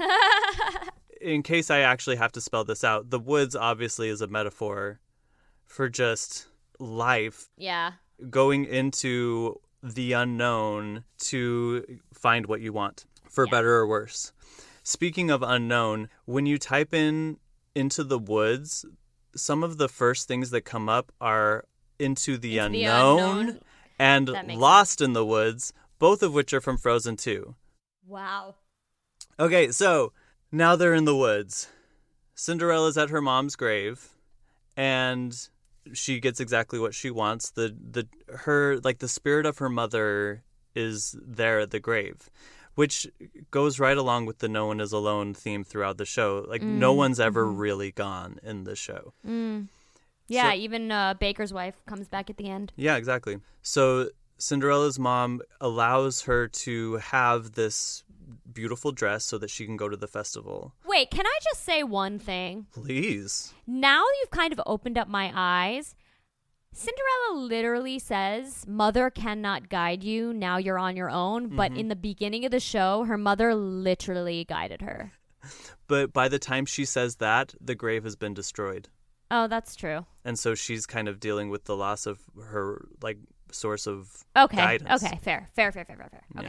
Speaker 6: In case I actually have to spell this out, the woods obviously is a metaphor for just life.
Speaker 7: Yeah.
Speaker 6: Going into the unknown to find what you want, for
Speaker 7: yeah.
Speaker 6: better or worse. Speaking of unknown, when you type in Into the Woods, some of the first things that come up are Into the,
Speaker 7: into
Speaker 6: unknown,
Speaker 7: the Unknown
Speaker 6: and Lost sense. in the Woods, both of which are from Frozen two.
Speaker 7: Wow.
Speaker 6: Okay, so now they're in the woods. Cinderella's at her mom's grave, and she gets exactly what she wants. The the her like the spirit of her mother is there at the grave, which goes right along with the "No one is alone" theme throughout the show. Like mm. no one's ever mm-hmm. really gone in the show.
Speaker 7: Mm. Yeah,
Speaker 6: so,
Speaker 7: even uh, Baker's wife comes back at the end.
Speaker 6: Yeah, exactly. So Cinderella's mom allows her to have this beautiful dress so that she can go to the festival.
Speaker 7: Wait, can I just say one thing?
Speaker 6: Please.
Speaker 7: Now you've kind of opened up my eyes. Cinderella literally says, "Mother cannot guide you. Now you're on your own." Mm-hmm. But in the beginning of the show, her mother literally guided her.
Speaker 6: But by the time she says that, the grave has been destroyed.
Speaker 7: Oh, that's true.
Speaker 6: And so she's kind of dealing with the loss of her, like, source of
Speaker 7: okay.
Speaker 6: guidance.
Speaker 7: Okay, fair. Fair, fair, fair, fair, fair. Okay.
Speaker 6: Yeah.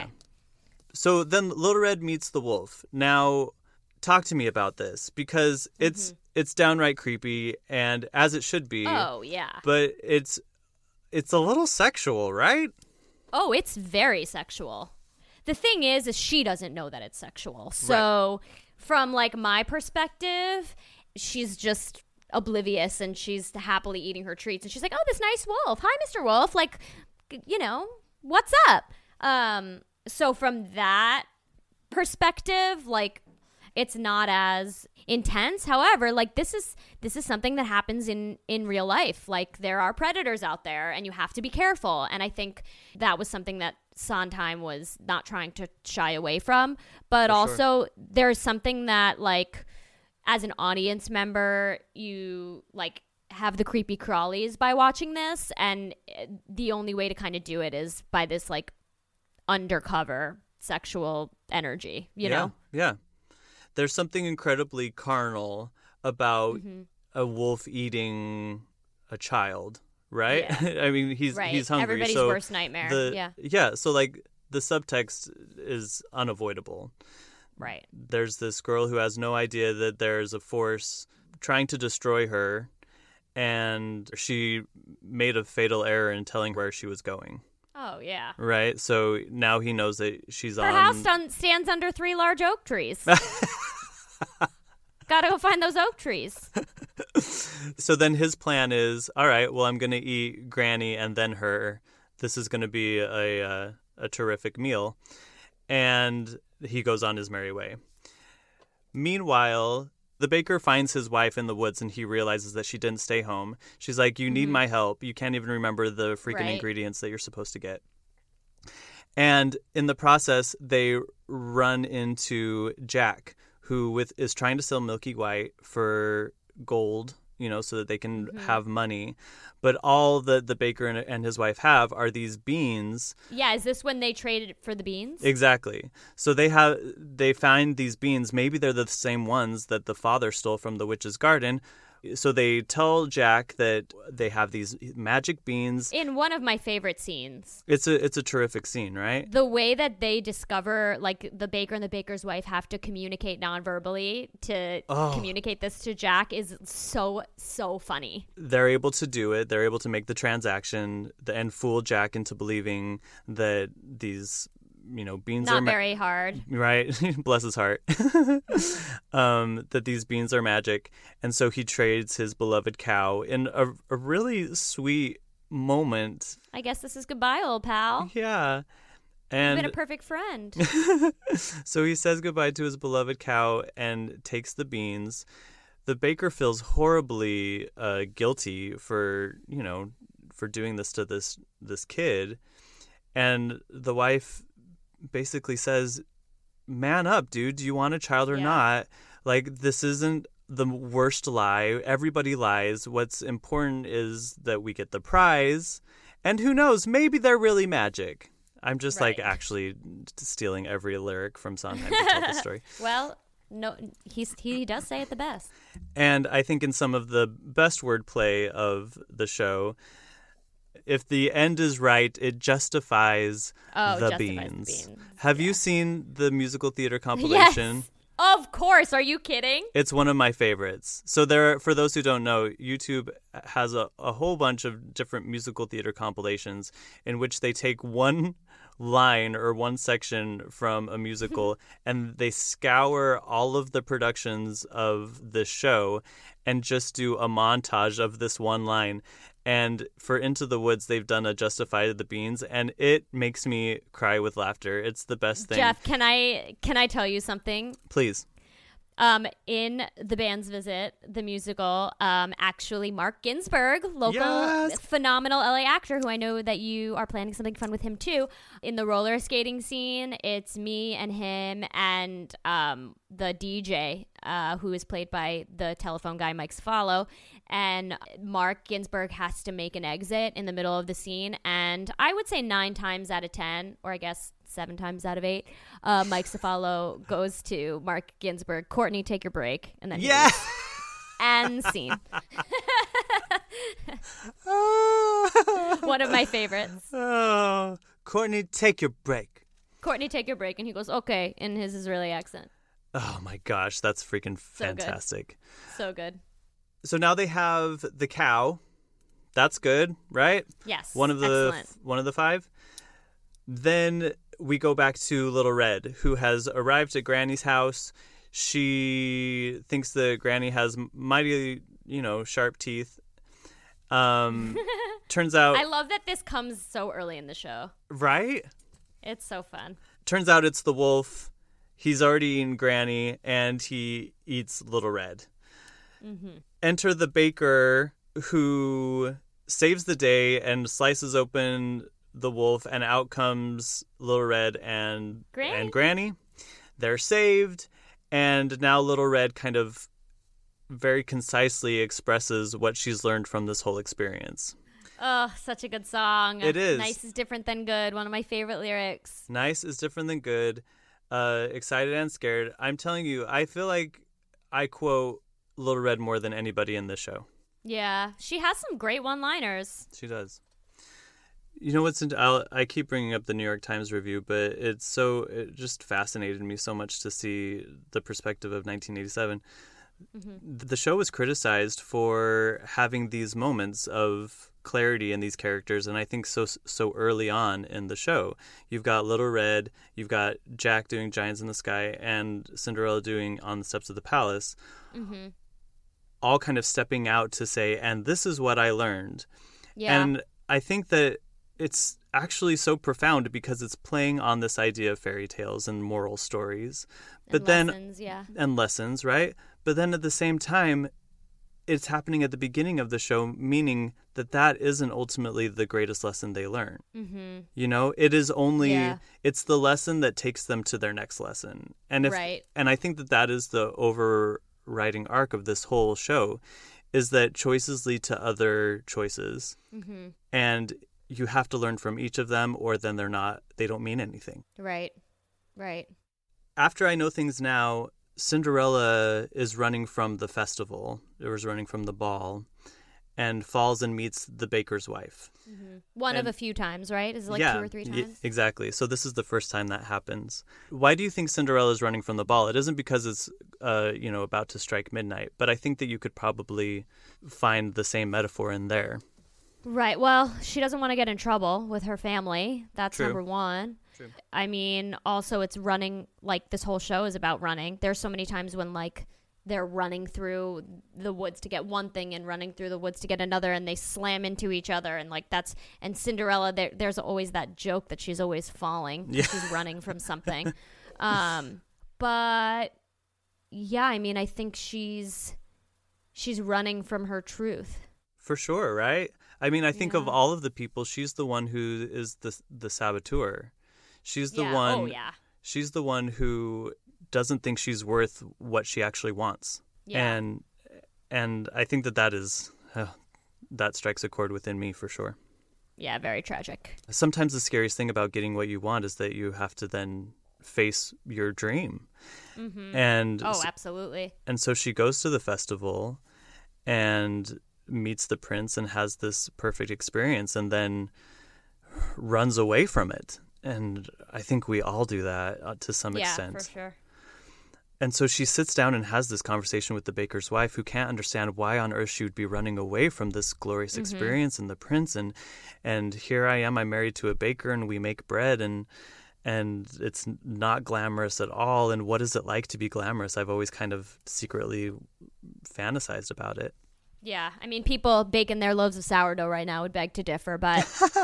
Speaker 6: So then Little Red meets the wolf. Now, talk to me about this, because it's mm-hmm. it's downright creepy, and as it should be.
Speaker 7: Oh, yeah.
Speaker 6: But it's it's a little sexual, right?
Speaker 7: Oh, it's very sexual. The thing is, is she doesn't know that it's sexual. So right. from, like, my perspective, she's just oblivious, and she's happily eating her treats. And she's like, oh, this nice wolf. Hi, Mister Wolf. Like, you know, what's up? Um... So from that perspective, like, it's not as intense. However, like, this is this is something that happens in, in real life. Like, there are predators out there, and you have to be careful. And I think that was something that Sondheim was not trying to shy away from. But For also, sure. there's something that, like, as an audience member, you, like, have the creepy crawlies by watching this. And the only way to kind of do it is by this, like, undercover sexual energy, you
Speaker 6: yeah,
Speaker 7: know?
Speaker 6: Yeah. There's something incredibly carnal about mm-hmm. a wolf eating a child, right? Yeah. I mean, he's
Speaker 7: right.
Speaker 6: he's hungry.
Speaker 7: Everybody's
Speaker 6: so
Speaker 7: worst nightmare.
Speaker 6: The,
Speaker 7: yeah.
Speaker 6: Yeah. So, like, the subtext is unavoidable.
Speaker 7: Right.
Speaker 6: There's this girl who has no idea that there's a force trying to destroy her, and she made a fatal error in telling where she was going.
Speaker 7: Oh, yeah.
Speaker 6: Right? So now he knows that she's
Speaker 7: Her
Speaker 6: on...
Speaker 7: Her house stand- stands under three large oak trees. Gotta go find those oak trees.
Speaker 6: So then his plan is, all right, well, I'm going to eat Granny and then her. This is going to be a, a, a terrific meal. And he goes on his merry way. Meanwhile, The baker finds his wife in the woods and he realizes that she didn't stay home. She's like, you need
Speaker 7: Mm-hmm.
Speaker 6: my help. You can't even remember the freaking
Speaker 7: Right.
Speaker 6: ingredients that you're supposed to get. And in the process, they run into Jack, who with is trying to sell Milky White for gold, you know, so that they can
Speaker 7: Mhm.
Speaker 6: have money. But all that the baker and, and his wife have are these beans.
Speaker 7: Yeah, is this when they traded for the beans?
Speaker 6: Exactly. So they have they find these beans. Maybe they're the same ones that the father stole from the witch's garden. So they tell Jack that they have these magic beans.
Speaker 7: In one of my favorite scenes.
Speaker 6: It's a it's a terrific scene, right?
Speaker 7: The way that they discover, like, the baker and the baker's wife have to communicate non-verbally to
Speaker 6: Oh.
Speaker 7: communicate this to Jack is so, so funny.
Speaker 6: They're able to do it. They're able to make the transaction and fool Jack into believing that these, you know, beans
Speaker 7: Not
Speaker 6: are ma-
Speaker 7: very hard.
Speaker 6: Right? Bless his heart. um, that these beans are magic. And so he trades his beloved cow in a, a really sweet moment.
Speaker 7: I guess this is goodbye, old pal.
Speaker 6: Yeah.
Speaker 7: You've
Speaker 6: And
Speaker 7: been a perfect friend.
Speaker 6: so he says goodbye to his beloved cow and takes the beans. The baker feels horribly uh, guilty for, you know, for doing this to this this kid. And the wife basically says, man up, dude. Do you want a child or
Speaker 7: Yeah.
Speaker 6: not? Like, this isn't the worst lie. Everybody lies. What's important is that we get the prize. And who knows? Maybe they're really magic. I'm just like
Speaker 7: Right.
Speaker 6: actually stealing every lyric from Sondheim to tell the story.
Speaker 7: Well, no, he's he does say it the best.
Speaker 6: And I think in some of the best wordplay of the show, if the end is right, it justifies
Speaker 7: Oh,
Speaker 6: the
Speaker 7: justifies the
Speaker 6: beans.
Speaker 7: beans.
Speaker 6: Have you seen the musical theater compilation?
Speaker 7: Yes, of course. Are you kidding?
Speaker 6: It's one of my favorites. So there, for those who don't know, YouTube has a, a whole bunch of different musical theater compilations in which they take one line or one section from a musical and they scour all of the productions of the show and just do a montage of this one line. And for Into the Woods, they've done a Justify the Beans, and it makes me cry with laughter. It's the best thing.
Speaker 7: Jeff, can I can I tell you something?
Speaker 6: Please.
Speaker 7: Um, in The Band's Visit, the musical, um, actually Mark Ginsburg, local
Speaker 6: Yes!
Speaker 7: phenomenal L A actor who I know that you are planning something fun with him too. In the roller skating scene, it's me and him and um, the D J, uh, who is played by the telephone guy Mike Sfalo. And Mark Ginsburg has to make an exit in the middle of the scene. And I would say nine times out of ten, or I guess seven times out of eight, uh, Mike Sfalo goes to Mark Ginsburg, Courtney, take your break. And then he
Speaker 6: Yeah.
Speaker 7: leaves. And scene. One of my favorites.
Speaker 6: Oh, Courtney, take your break.
Speaker 7: Courtney, take your break. And he goes, okay, in his Israeli accent.
Speaker 6: Oh my gosh, that's freaking
Speaker 7: So good.
Speaker 6: fantastic.
Speaker 7: So good.
Speaker 6: So now they have the cow. That's good, right?
Speaker 7: Yes,
Speaker 6: One of the
Speaker 7: excellent.
Speaker 6: one of the five. Then we go back to Little Red, who has arrived at Granny's house. She thinks that Granny has mighty, you know, sharp teeth. Um, turns out,
Speaker 7: I love that this comes so early in the show.
Speaker 6: right?
Speaker 7: It's so fun.
Speaker 6: Turns out it's the wolf. He's already eaten Granny, and he eats Little Red.
Speaker 7: Mm-hmm.
Speaker 6: Enter the baker, who saves the day and slices open the wolf, and out comes Little Red and
Speaker 7: Granny.
Speaker 6: and Granny. They're saved, and now Little Red kind of very concisely expresses what she's learned from this whole experience.
Speaker 7: Oh, such a good song.
Speaker 6: It is.
Speaker 7: Nice is different than good. One of my favorite lyrics.
Speaker 6: Nice is different than good. Uh, excited and scared. I'm telling you, I feel like I quote Little Red more than anybody in this show.
Speaker 7: Yeah. She has some great one-liners.
Speaker 6: She does. You know what's? In, I'll, I keep bringing up the New York Times review, but it's so it just fascinated me so much to see the perspective of nineteen eighty-seven.
Speaker 7: Mm-hmm.
Speaker 6: The show was criticized for having these moments of clarity in these characters, and I think so so early on in the show. You've got Little Red, you've got Jack doing Giants in the Sky, and Cinderella doing On the Steps of the Palace,
Speaker 7: Mm-hmm.
Speaker 6: all kind of stepping out to say, and this is what I learned.
Speaker 7: Yeah.
Speaker 6: And I think that it's actually so profound because it's playing on this idea of fairy tales and moral stories. But
Speaker 7: and
Speaker 6: then
Speaker 7: lessons, yeah.
Speaker 6: and lessons, right? But then at the same time, it's happening at the beginning of the show, meaning that that isn't ultimately the greatest lesson they learn.
Speaker 7: Mm-hmm.
Speaker 6: You know, it is only,
Speaker 7: Yeah.
Speaker 6: it's the lesson that takes them to their next lesson. And if,
Speaker 7: Right.
Speaker 6: and I think that that is the overriding arc of this whole show, is that choices lead to other choices.
Speaker 7: Mm-hmm.
Speaker 6: And you have to learn from each of them, or then they're not, they don't mean anything.
Speaker 7: Right. Right.
Speaker 6: After I Know Things Now, Cinderella is running from the festival. It was running from the ball, and falls and meets the baker's wife.
Speaker 7: Mm-hmm. One
Speaker 6: And-
Speaker 7: of a few times, right? Is it like
Speaker 6: yeah,
Speaker 7: two or three
Speaker 6: y-
Speaker 7: times?
Speaker 6: exactly. So this is the first time that happens. Why do you think Cinderella is running from the ball? It isn't because it's, uh, you know, about to strike midnight, but I think that you could probably find the same metaphor in there.
Speaker 7: Right. Well, she doesn't want to get in trouble with her family. That's
Speaker 6: True.
Speaker 7: number one.
Speaker 6: True.
Speaker 7: I mean, also it's running, like this whole show is about running. There's so many times when like they're running through the woods to get one thing and running through the woods to get another, and they slam into each other, and like that's and Cinderella there, there's always that joke that she's always falling.
Speaker 6: Yeah.
Speaker 7: She's running from something. um, but yeah, I mean, I think she's she's running from her truth.
Speaker 6: For sure, right? I mean, I think
Speaker 7: Yeah.
Speaker 6: of all of the people, she's the one who is the the saboteur. She's the
Speaker 7: Yeah.
Speaker 6: one.
Speaker 7: Oh, yeah.
Speaker 6: She's the one who doesn't think she's worth what she actually wants.
Speaker 7: Yeah.
Speaker 6: And and I think that that is uh, that strikes a chord within me for sure.
Speaker 7: Yeah, very tragic.
Speaker 6: Sometimes the scariest thing about getting what you want is that you have to then face your dream.
Speaker 7: Mm-hmm.
Speaker 6: And
Speaker 7: oh, absolutely.
Speaker 6: And so she goes to the festival and meets the prince and has this perfect experience, and then runs away from it. And I think we all do that uh, to some
Speaker 7: yeah,
Speaker 6: extent.
Speaker 7: for sure.
Speaker 6: And so she sits down and has this conversation with the baker's wife, who can't understand why on earth she would be running away from this glorious
Speaker 7: Mhm.
Speaker 6: experience and the prince. And and here I am, I'm married to a baker, and we make bread, and and it's not glamorous at all. And what is it like to be glamorous? I've always kind of secretly fantasized about it.
Speaker 7: Yeah, I mean, people baking their loaves of sourdough right now would beg to differ, but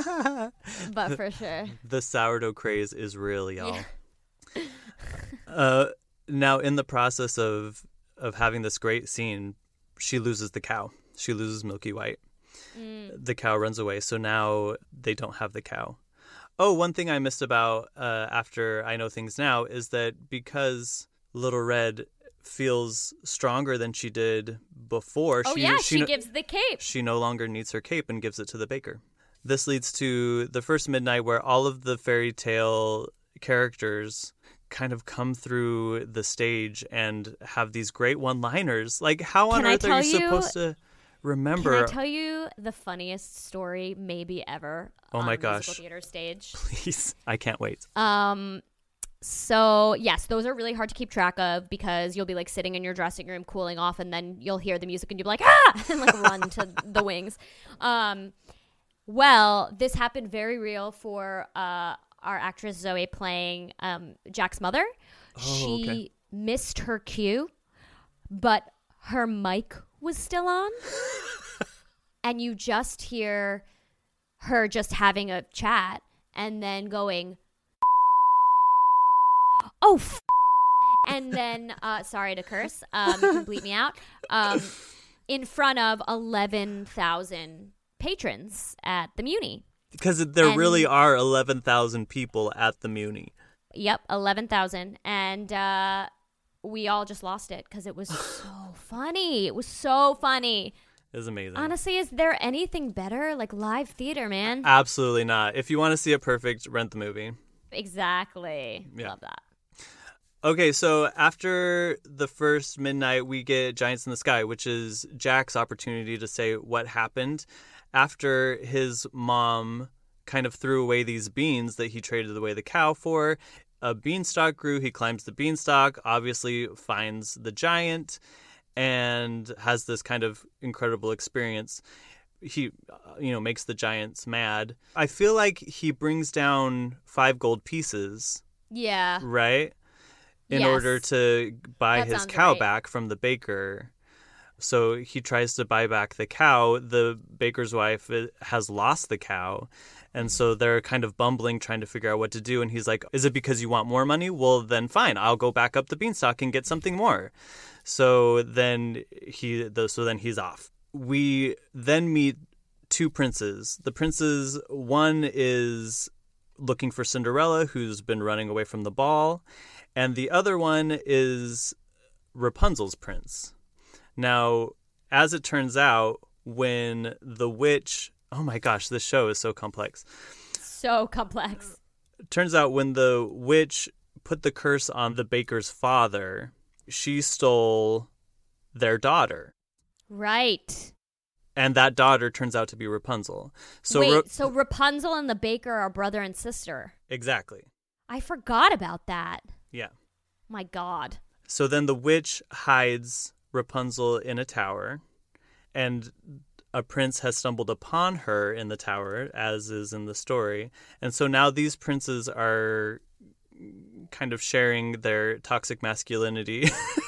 Speaker 7: but for sure.
Speaker 6: The sourdough craze is real, y'all. Yeah. uh, now, in the process of of having this great scene, she loses the cow. She loses Milky White. Mm. The cow runs away, so now they don't have the cow. Oh, one thing I missed about uh, after I Know Things Now is that because Little Red feels stronger than she did before.
Speaker 7: Oh,
Speaker 6: she,
Speaker 7: yeah,
Speaker 6: she,
Speaker 7: she
Speaker 6: no,
Speaker 7: gives the cape.
Speaker 6: She no longer needs her cape and gives it to the baker. This leads to the first midnight, where all of the fairy tale characters kind of come through the stage and have these great one-liners. Like, how on
Speaker 7: Can I
Speaker 6: earth are
Speaker 7: tell
Speaker 6: you
Speaker 7: you-
Speaker 6: supposed to remember?
Speaker 7: Can I tell you the funniest story maybe ever
Speaker 6: Oh
Speaker 7: on
Speaker 6: my
Speaker 7: a musical
Speaker 6: gosh.
Speaker 7: theater stage?
Speaker 6: Please, I can't wait.
Speaker 7: Um, so yes, those are really hard to keep track of because you'll be like sitting in your dressing room cooling off, and then you'll hear the music and you'll be like, ah, and like run to the wings. Um, well, this happened very real for uh our actress Zoe playing um Jack's mother.
Speaker 6: Oh,
Speaker 7: she
Speaker 6: okay.
Speaker 7: missed her cue, but her mic was still on, and you just hear her just having a chat and then going, oh, f-. And then, uh, sorry to curse, um, you can bleep me out, um, in front of eleven thousand patrons at the Muni.
Speaker 6: Because there
Speaker 7: And-
Speaker 6: really are eleven thousand people at the Muni.
Speaker 7: Yep, eleven thousand. And uh, we all just lost it because it was so funny. It was so funny.
Speaker 6: It was amazing.
Speaker 7: Honestly, is there anything better? Like live theater, man.
Speaker 6: Absolutely not. If you want to see it perfect, rent the movie.
Speaker 7: Exactly.
Speaker 6: Yeah.
Speaker 7: Love that.
Speaker 6: Okay, so after the first midnight, we get Giants in the Sky, which is Jack's opportunity to say what happened after his mom kind of threw away these beans that he traded away the cow for. A beanstalk grew. He climbs the beanstalk, obviously finds the giant, and has this kind of incredible experience. He, uh, you know, makes the giants mad. I feel like he brings down five gold pieces,
Speaker 7: Yeah.
Speaker 6: right? In
Speaker 7: Yes.
Speaker 6: order to buy
Speaker 7: That
Speaker 6: his
Speaker 7: sounds
Speaker 6: cow
Speaker 7: right.
Speaker 6: back from the baker. So he tries to buy back the cow. The baker's wife uh, has lost the cow. And so they're kind of bumbling, trying to figure out what to do. And he's like, is it because you want more money? Well, then fine, I'll go back up the beanstalk and get something more. So then he, so then he's off. We then meet two princes. The princes, one is looking for Cinderella, who's been running away from the ball. And the other one is Rapunzel's prince. Now, as it turns out, when the witch... Oh my gosh, this show is so complex.
Speaker 7: So complex.
Speaker 6: Turns out when the witch put the curse on the baker's father, she stole their daughter.
Speaker 7: Right.
Speaker 6: And that daughter turns out to be Rapunzel. So
Speaker 7: Wait,
Speaker 6: Ra-
Speaker 7: so Rapunzel and the baker are brother and sister.
Speaker 6: Exactly.
Speaker 7: I forgot about that.
Speaker 6: Yeah.
Speaker 7: My God.
Speaker 6: So then the witch hides Rapunzel in a tower, and a prince has stumbled upon her in the tower, as is in the story. And so now these princes are kind of sharing their toxic masculinity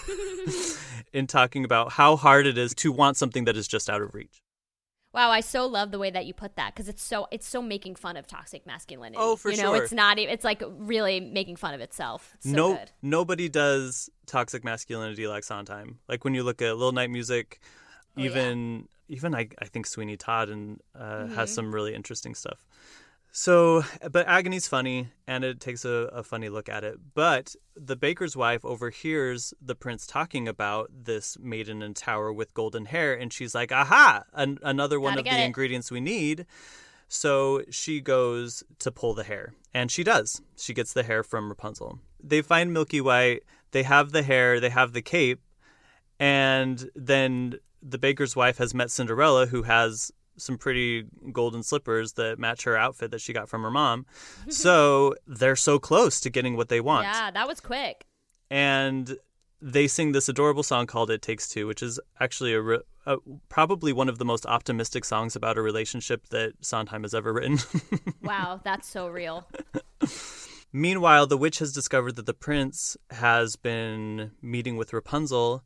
Speaker 6: in talking about how hard it is to want something that is just out of reach.
Speaker 7: Wow, I so love the way that you put that, because it's so it's so making fun of toxic masculinity.
Speaker 6: Oh, for
Speaker 7: you know,
Speaker 6: sure.
Speaker 7: it's not. It's like really making fun of itself. It's so
Speaker 6: no,
Speaker 7: good.
Speaker 6: Nobody does toxic masculinity like Sondheim. Like when you look at Little Night Music,
Speaker 7: Oh,
Speaker 6: even yeah. even I, I think Sweeney Todd and uh,
Speaker 7: Mm-hmm.
Speaker 6: has some really interesting stuff. So, but Agony's funny, and it takes a, a funny look at it. But the baker's wife overhears the prince talking about this maiden in tower with golden hair, and she's like, aha, an- another one
Speaker 7: Gotta
Speaker 6: of
Speaker 7: get
Speaker 6: the
Speaker 7: it.
Speaker 6: ingredients we need. So she goes to pull the hair, and she does. She gets the hair from Rapunzel. They find Milky White, they have the hair, they have the cape, and then the baker's wife has met Cinderella, who has some pretty golden slippers that match her outfit that she got from her mom. So they're so close to getting what they want.
Speaker 7: Yeah, that was quick.
Speaker 6: And they sing this adorable song called It Takes Two, which is actually a, re- a probably one of the most optimistic songs about a relationship that Sondheim has ever written.
Speaker 7: Wow, that's so real.
Speaker 6: Meanwhile, the witch has discovered that the prince has been meeting with Rapunzel.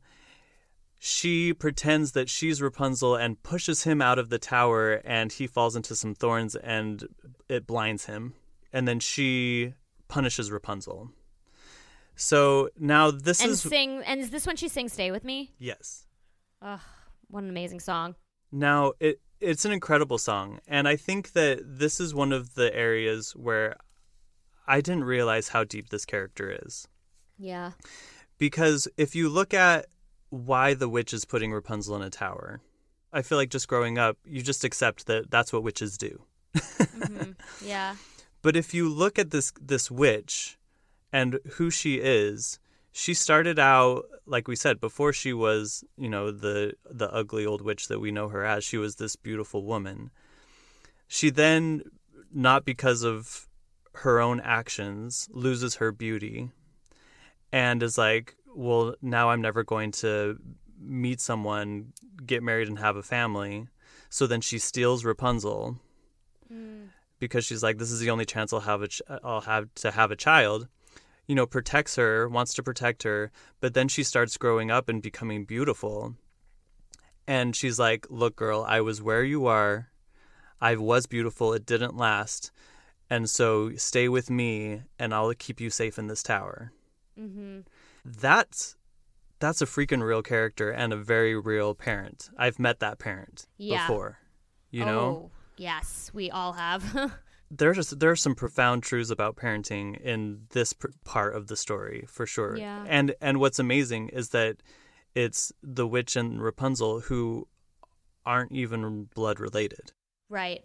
Speaker 6: She pretends that she's Rapunzel and pushes him out of the tower, and he falls into some thorns and it blinds him. And then she punishes Rapunzel. So now this
Speaker 7: and
Speaker 6: is...
Speaker 7: sing and is this when she sings Stay With Me?
Speaker 6: Yes.
Speaker 7: Ugh, what an amazing song.
Speaker 6: Now, it it's an incredible song, and I think that this is one of the areas where I didn't realize how deep this character is.
Speaker 7: Yeah.
Speaker 6: Because if you look at why the witch is putting Rapunzel in a tower, I feel like just growing up, you just accept that that's what witches do.
Speaker 7: Mm-hmm. Yeah.
Speaker 6: But if you look at this this witch and who she is, she started out, like we said, before she was, you know, the the ugly old witch that we know her as. She was this beautiful woman. She then, not because of her own actions, loses her beauty and is like, well, now I'm never going to meet someone, get married, and have a family. So then she steals Rapunzel mm. because she's like, this is the only chance I'll have a ch- I'll have to have a child. You know, protects her, wants to protect her, but then she starts growing up and becoming beautiful. And she's like, look, girl, I was where you are. I was beautiful. It didn't last. And so stay with me and I'll keep you safe in this tower. Mm-hmm. That's that's a freaking real character and a very real parent. I've met that parent
Speaker 7: yeah.
Speaker 6: before, you
Speaker 7: oh,
Speaker 6: know?
Speaker 7: Yes, we all have.
Speaker 6: There's just, there are some profound truths about parenting in this pr- part of the story, for sure.
Speaker 7: Yeah.
Speaker 6: And and what's amazing is that it's the witch and Rapunzel who aren't even blood related.
Speaker 7: Right.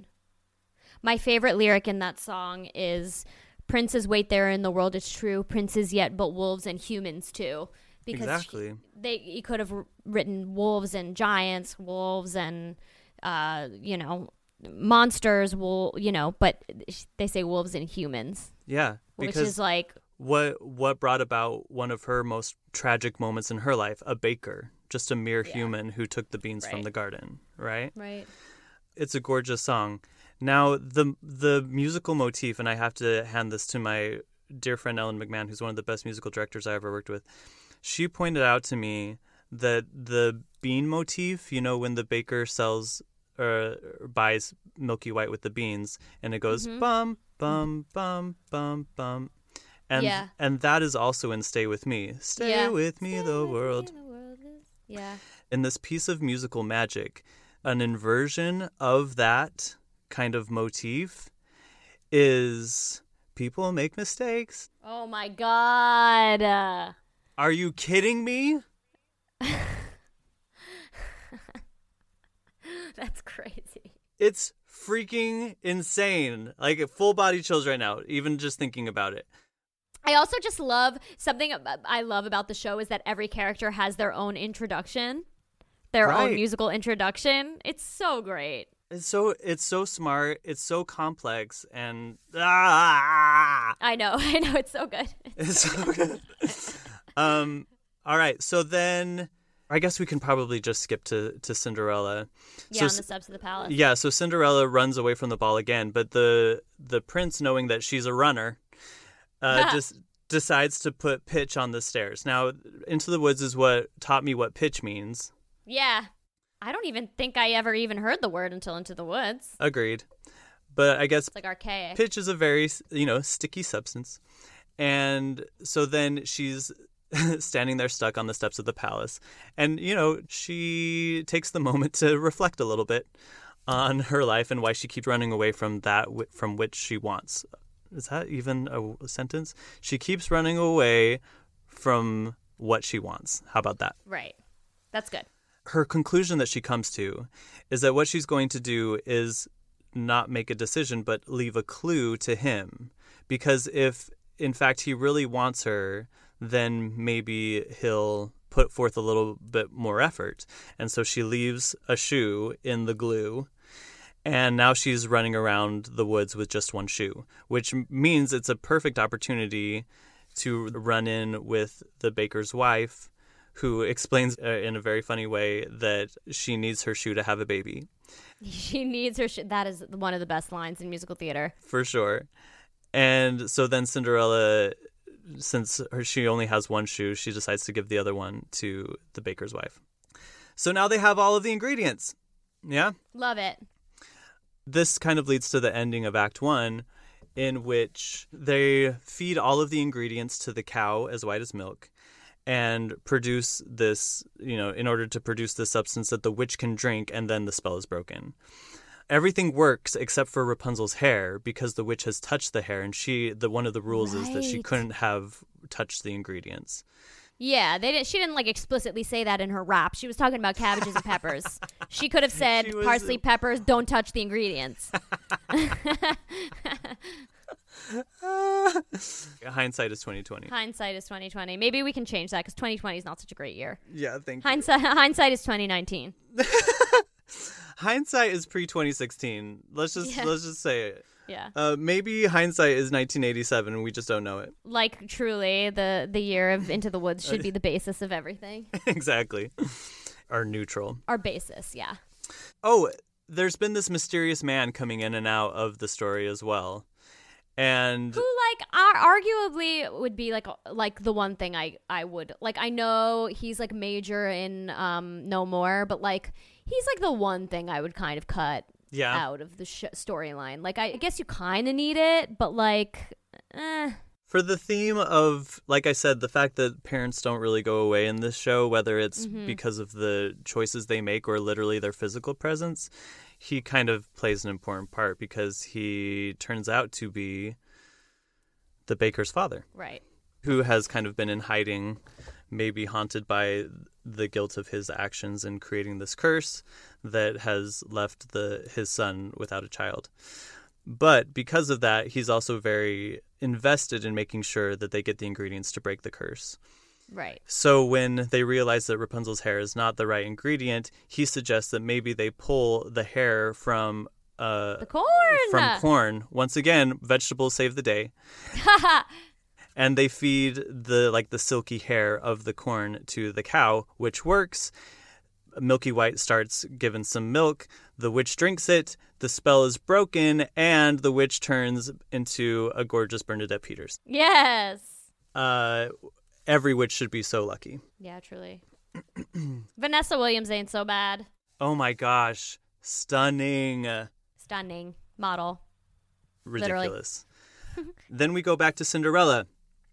Speaker 7: My favorite lyric in that song is, princes wait there in the world is true, princes yet but wolves and humans too. Because
Speaker 6: exactly.
Speaker 7: they he could have written wolves and giants, wolves and, uh, you know, monsters, will you know, but they say wolves and humans.
Speaker 6: Yeah.
Speaker 7: Which is like...
Speaker 6: What, what brought about one of her most tragic moments in her life? A baker, just a mere yeah. human who took the beans right. from the garden, right?
Speaker 7: Right.
Speaker 6: It's a gorgeous song. Now, the the musical motif, and I have to hand this to my dear friend Ellen McMahon, who's one of the best musical directors I ever worked with. She pointed out to me that the bean motif, you know, when the baker sells or buys Milky White with the beans, and it goes
Speaker 7: Mhm.
Speaker 6: bum bum bum bum bum, and
Speaker 7: Yeah.
Speaker 6: and that is also in "Stay With Me." Stay
Speaker 7: Yeah.
Speaker 6: with me, the world.
Speaker 7: Yeah.
Speaker 6: In this piece of musical magic, an inversion of that kind of motif is people make mistakes.
Speaker 7: Oh my God. Uh,
Speaker 6: Are you kidding me?
Speaker 7: That's crazy.
Speaker 6: It's freaking insane. Like full body chills right now, even just thinking about it.
Speaker 7: I also just love something I love about the show is that every character has their own introduction, their
Speaker 6: Right.
Speaker 7: own musical introduction. It's so great.
Speaker 6: It's so it's so smart. It's so complex, and ah,
Speaker 7: I know, I know, it's so good.
Speaker 6: it's so good. um. All right. So then, I guess we can probably just skip to to Cinderella.
Speaker 7: Yeah,
Speaker 6: so,
Speaker 7: on the steps of the palace.
Speaker 6: Yeah. So Cinderella runs away from the ball again, but the the prince, knowing that she's a runner, uh, just decides to put pitch on the stairs. Now, Into the Woods is what taught me what pitch means.
Speaker 7: Yeah. I don't even think I ever even heard the word until Into the Woods.
Speaker 6: Agreed. But I guess
Speaker 7: It's like archaic.
Speaker 6: pitch is a very, you know, sticky substance. And so then she's standing there stuck on the steps of the palace. And, you know, she takes the moment to reflect a little bit on her life and why she keeps running away from that w- from which she wants. Is that even a sentence? She keeps running away from what she wants. How about that?
Speaker 7: Right. That's good.
Speaker 6: Her conclusion that she comes to is that what she's going to do is not make a decision, but leave a clue to him. Because if, in fact, he really wants her, then maybe he'll put forth a little bit more effort. And so she leaves a shoe in the glue. And now she's running around the woods with just one shoe, which means it's a perfect opportunity to run in with the baker's wife, who explains uh, in a very funny way that she needs her shoe to have a baby.
Speaker 7: She needs her. Sh- that is one of the best lines in musical theater.
Speaker 6: For sure. And so then Cinderella, since her, she only has one shoe, she decides to give the other one to the baker's wife. So now they have all of the ingredients. Yeah?
Speaker 7: Love it.
Speaker 6: This kind of leads to the ending of Act One, in which they feed all of the ingredients to the cow as white as milk, and produce this, you know, in order to produce this substance that the witch can drink, and then the spell is broken. Everything works except for Rapunzel's hair, because the witch has touched the hair, and she, the one of the rules is that she
Speaker 7: Right.
Speaker 6: couldn't have touched the ingredients.
Speaker 7: Yeah, they didn't. She didn't like explicitly say that in her rap. She was talking about cabbages and peppers. She could have said
Speaker 6: She was-
Speaker 7: parsley, peppers. Don't touch the ingredients.
Speaker 6: Hindsight is twenty twenty.
Speaker 7: Hindsight is twenty twenty. Maybe we can change that because twenty twenty is not such a great year.
Speaker 6: Yeah, thank you.
Speaker 7: Hindsight, hindsight is twenty nineteen.
Speaker 6: Hindsight is pre twenty sixteen. Let's just
Speaker 7: Yeah.
Speaker 6: let's just say it.
Speaker 7: Yeah.
Speaker 6: Uh, maybe hindsight is nineteen eighty-seven, and we just don't know it.
Speaker 7: Like truly, the the year of Into the Woods should be the basis of everything.
Speaker 6: Exactly. Or neutral.
Speaker 7: Our basis, yeah.
Speaker 6: Oh, there's been this mysterious man coming in and out of the story as well. And
Speaker 7: Who like ar- arguably would be like like the one thing I I would like. I know he's like major in um No More, but like he's like the one thing I would kind of cut
Speaker 6: Yeah.
Speaker 7: out of the sh- storyline. Like I guess you kind of need it, but like, eh.
Speaker 6: for the theme of, like I said, the fact that parents don't really go away in this show, whether it's
Speaker 7: Mhm.
Speaker 6: because of the choices they make or literally their physical presence, he kind of plays an important part because he turns out to be the baker's father.
Speaker 7: Right.
Speaker 6: Who has kind of been in hiding, maybe haunted by the guilt of his actions in creating this curse that has left the his son without a child. But because of that, he's also very invested in making sure that they get the ingredients to break the curse.
Speaker 7: Right.
Speaker 6: So when they realize that Rapunzel's hair is not the right ingredient, he suggests that maybe they pull the hair from uh
Speaker 7: The corn.
Speaker 6: from corn. Once again, vegetables save the day. And they feed the like the silky hair of the corn to the cow, which works. Milky White starts giving some milk. The witch drinks it. The spell is broken, and the witch turns into a gorgeous Bernadette Peters.
Speaker 7: Yes.
Speaker 6: Uh, every witch should be so lucky.
Speaker 7: Yeah, truly. Vanessa Williams ain't so bad.
Speaker 6: Oh my gosh, Stunning.
Speaker 7: Stunning. Model.
Speaker 6: Ridiculous. Then we go back to Cinderella,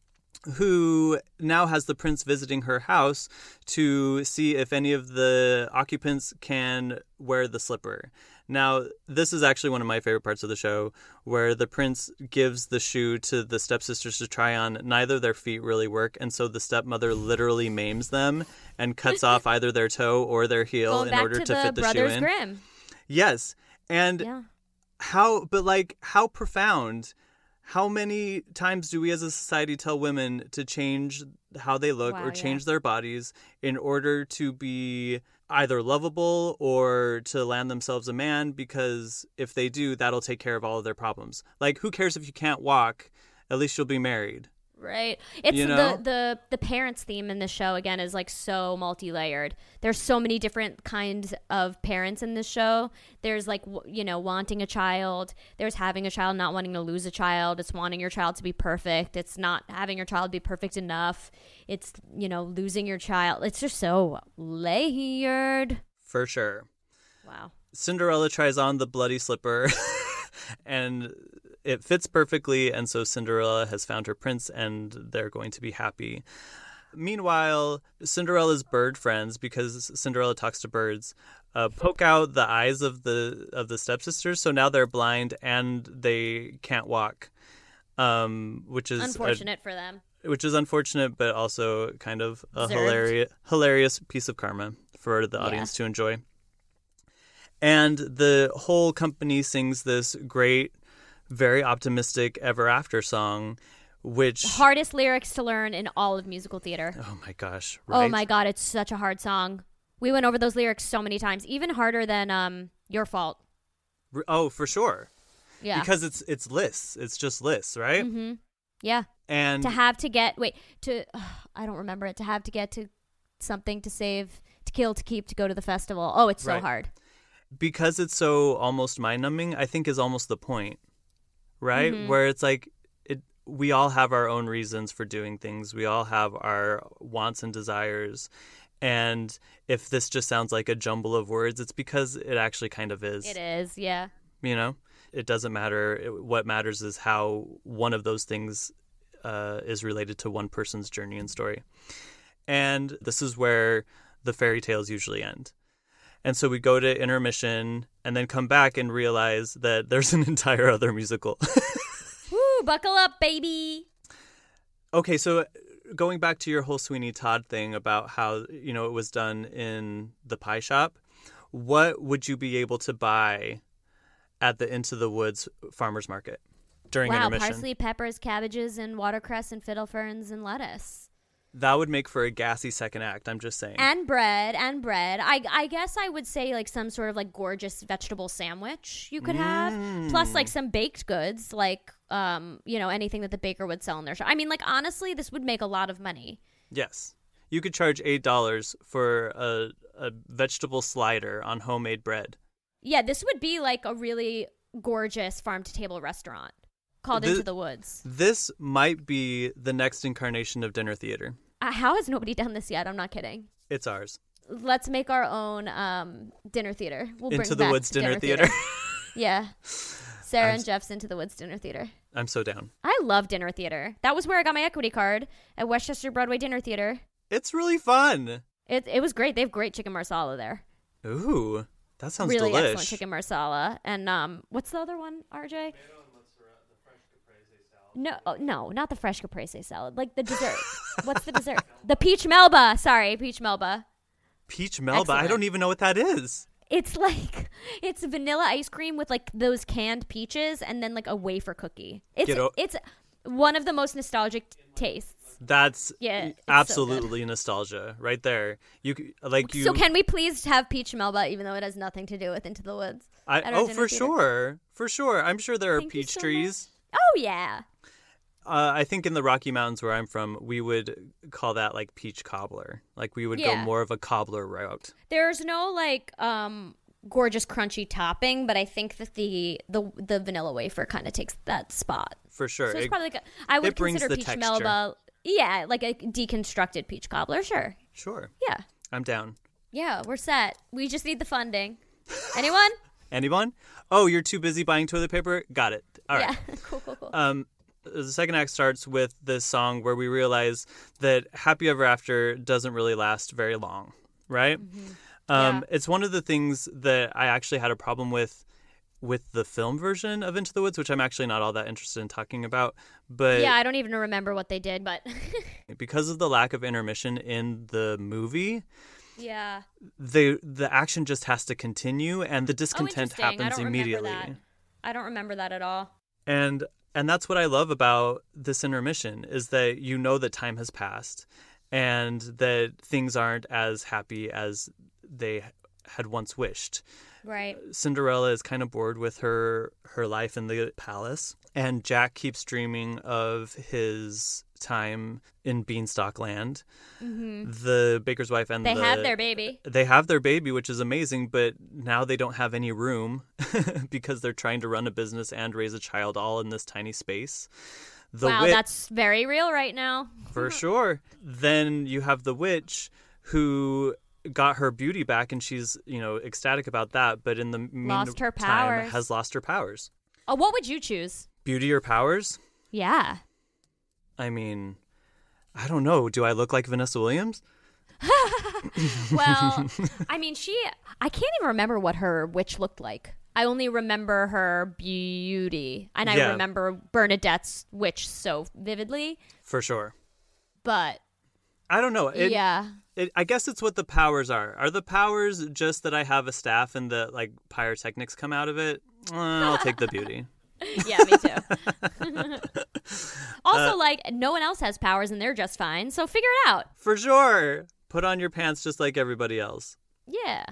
Speaker 6: who now has the prince visiting her house to see if any of the occupants can wear the slipper. Now, this is actually one of my favorite parts of the show, where the prince gives the shoe to the stepsisters to try on. Neither of their feet really work, and so the stepmother literally maims them and cuts off either their toe or their heel
Speaker 7: Going
Speaker 6: in
Speaker 7: back
Speaker 6: order
Speaker 7: to,
Speaker 6: to
Speaker 7: the
Speaker 6: fit the
Speaker 7: Brothers
Speaker 6: shoe in.
Speaker 7: Grimm.
Speaker 6: Yes. And
Speaker 7: Yeah.
Speaker 6: how, but like, how profound. How many times do we as a society tell women to change how they look
Speaker 7: Wow,
Speaker 6: or change
Speaker 7: yeah.
Speaker 6: their bodies in order to be either lovable or to land themselves a man? Because if they do, that'll take care of all of their problems. Like, who cares if you can't walk? At least you'll be married.
Speaker 7: Right. It's
Speaker 6: You know?
Speaker 7: the, the the parents theme in this show, again, is like so multi-layered. There's so many different kinds of parents in this show. There's like, w- you know, wanting a child. There's having a child, not wanting to lose a child. It's wanting your child to be perfect. It's not having your child be perfect enough. It's, you know, losing your child. It's just so layered.
Speaker 6: For sure.
Speaker 7: Wow.
Speaker 6: Cinderella tries on the bloody slipper and it fits perfectly, and so Cinderella has found her prince and they're going to be happy. Meanwhile, Cinderella's bird friends, because Cinderella talks to birds, uh, poke out the eyes of the of the stepsisters, so now they're blind and they can't walk, um, which is
Speaker 7: Unfortunate
Speaker 6: a,
Speaker 7: for them.
Speaker 6: Which is unfortunate, but also kind of a
Speaker 7: Deserved.
Speaker 6: hilarious hilarious piece of karma for the
Speaker 7: Yeah.
Speaker 6: audience to enjoy. And the whole company sings this great, very optimistic Ever After song, which...
Speaker 7: Hardest lyrics to learn in all of musical theater.
Speaker 6: Oh my gosh, right?
Speaker 7: Oh my God, it's such a hard song. We went over those lyrics so many times, even harder than um Your Fault.
Speaker 6: R- Oh, for sure.
Speaker 7: Yeah.
Speaker 6: Because it's it's lists. It's just lists, right?
Speaker 7: Mm-hmm. Yeah.
Speaker 6: And
Speaker 7: to have to get, wait, to, uh, I don't remember it, to have to get to something to save, to kill, to keep, to go to the festival. Oh, it's so
Speaker 6: Right.
Speaker 7: hard.
Speaker 6: because it's so almost mind-numbing, I think is almost the point, right?
Speaker 7: Mhm.
Speaker 6: Where it's like it we all have our own reasons for doing things. We all have our wants and desires. And if this just sounds like a jumble of words, it's because it actually kind of is.
Speaker 7: It is, yeah.
Speaker 6: You know, it doesn't matter. It, what matters is how one of those things uh, is related to one person's journey and story. And this is where the fairy tales usually end. And so we go to intermission and then come back and realize that there's an entire other musical.
Speaker 7: Woo, buckle up, baby.
Speaker 6: Okay, so going back to your whole Sweeney Todd thing about how, you know, it was done in the pie shop, what would you be able to buy at the Into the Woods farmer's market during
Speaker 7: wow,
Speaker 6: intermission?
Speaker 7: parsley, peppers, cabbages, and watercress, and fiddle ferns, and lettuce.
Speaker 6: That would make for a gassy second act, I'm just saying.
Speaker 7: And bread, and bread. I, I guess I would say like some sort of like gorgeous vegetable sandwich you could have.
Speaker 6: Mm.
Speaker 7: Plus like some baked goods, like, um, you know, anything that the baker would sell in their shop. I mean, like, honestly, this would make a lot of money.
Speaker 6: Yes. You could charge eight dollars for a, a vegetable slider on homemade bread.
Speaker 7: Yeah, this would be like a really gorgeous farm-to-table restaurant called
Speaker 6: Thi-
Speaker 7: Into the Woods.
Speaker 6: This might be the next incarnation of dinner theater.
Speaker 7: Uh, how has nobody done this yet? I'm not kidding.
Speaker 6: It's ours.
Speaker 7: Let's make our own um, dinner theater. We'll bring
Speaker 6: Into the
Speaker 7: back
Speaker 6: Woods
Speaker 7: to
Speaker 6: Dinner Theater.
Speaker 7: Yeah. Sarah
Speaker 6: I'm
Speaker 7: and
Speaker 6: s-
Speaker 7: Jeff's Into the Woods Dinner Theater.
Speaker 6: I'm so down.
Speaker 7: I love dinner theater. That was where I got my equity card at Westchester Broadway Dinner Theater.
Speaker 6: It's really fun.
Speaker 7: It it was great. They have great chicken marsala there.
Speaker 6: Ooh, that sounds
Speaker 7: really
Speaker 6: delish.
Speaker 7: excellent chicken marsala. And um, what's the other one, R J? No, oh, no, not the fresh caprese salad. Like the dessert. What's the dessert? The peach melba. Sorry, peach melba.
Speaker 6: Peach Melba. I
Speaker 7: Excellent.
Speaker 6: don't even know what that is.
Speaker 7: It's like it's vanilla ice cream with like those canned peaches and then like a wafer cookie. It's
Speaker 6: Get o-
Speaker 7: it's one of the most nostalgic t- tastes.
Speaker 6: That's
Speaker 7: Yeah, it's so
Speaker 6: absolutely nostalgia right there. You c- like you.
Speaker 7: So can we please have peach melba, even though it has nothing to do with Into the Woods?
Speaker 6: I,
Speaker 7: at our
Speaker 6: oh,
Speaker 7: dinner
Speaker 6: for
Speaker 7: theater?
Speaker 6: sure, for sure. I'm sure there are
Speaker 7: Thank you
Speaker 6: peach
Speaker 7: so
Speaker 6: trees.
Speaker 7: Oh yeah.
Speaker 6: Uh, I think in the Rocky Mountains where I'm from, we would call that like peach cobbler. Like we would go
Speaker 7: Yeah.
Speaker 6: more of a cobbler route.
Speaker 7: There's no like um gorgeous crunchy topping, but I think that the the the vanilla wafer kind of takes that spot.
Speaker 6: For sure.
Speaker 7: So it's
Speaker 6: It-
Speaker 7: probably like a, I would
Speaker 6: it brings
Speaker 7: consider
Speaker 6: the
Speaker 7: peach
Speaker 6: texture.
Speaker 7: melba. Yeah, like a deconstructed peach cobbler. Sure.
Speaker 6: Sure.
Speaker 7: Yeah.
Speaker 6: I'm down.
Speaker 7: Yeah, we're set. We just need the funding. Anyone?
Speaker 6: Anyone? Oh, you're too busy buying toilet paper? Got it. All right.
Speaker 7: Yeah, cool, cool, cool.
Speaker 6: Um, the second act starts with this song where we realize that Happy Ever After doesn't really last very long, right?
Speaker 7: Mm-hmm.
Speaker 6: Um,
Speaker 7: Yeah.
Speaker 6: It's one of the things that I actually had a problem with with the film version of Into the Woods, which I'm actually not all that interested in talking about. But
Speaker 7: Yeah, I don't even remember what they did, but
Speaker 6: because of the lack of intermission in the movie,
Speaker 7: yeah.
Speaker 6: they the action just has to continue, and the discontent
Speaker 7: oh, interesting. I
Speaker 6: happens
Speaker 7: don't
Speaker 6: immediately.
Speaker 7: Remember that. I don't remember that at all.
Speaker 6: And and that's what I love about this intermission is that you know that time has passed and that things aren't as happy as they had once wished.
Speaker 7: Right.
Speaker 6: Cinderella is kind of bored with her her life in the palace, and Jack keeps dreaming of his time in Beanstalk Land.
Speaker 7: Mm-hmm.
Speaker 6: The baker's wife and
Speaker 7: They
Speaker 6: the,
Speaker 7: have their baby.
Speaker 6: They have their baby, which is amazing, but now they don't have any room because they're trying to run a business and raise a child all in this tiny space. The
Speaker 7: wow,
Speaker 6: wit-
Speaker 7: that's very real right now.
Speaker 6: For sure. Then you have the witch who got her beauty back, and she's, you know, ecstatic about that, but in the
Speaker 7: Lost her
Speaker 6: meantime
Speaker 7: powers.
Speaker 6: has lost her powers.
Speaker 7: Oh, what would you choose?
Speaker 6: Beauty or powers?
Speaker 7: Yeah.
Speaker 6: I mean, I don't know. Do I look like Vanessa Williams?
Speaker 7: Well, I mean, she, I can't even remember what her witch looked like. I only remember her beauty. And I
Speaker 6: Yeah.
Speaker 7: remember Bernadette's witch so vividly.
Speaker 6: For sure.
Speaker 7: But
Speaker 6: I don't know. It,
Speaker 7: yeah.
Speaker 6: It, I guess it's what the powers are. Are the powers just that I have a staff and that, like, pyrotechnics come out of it? Uh, I'll take the beauty.
Speaker 7: Yeah, me too. Also,
Speaker 6: Uh,
Speaker 7: like, no one else has powers and they're just fine. So figure it out.
Speaker 6: For sure. Put on your pants just like everybody else.
Speaker 7: Yeah.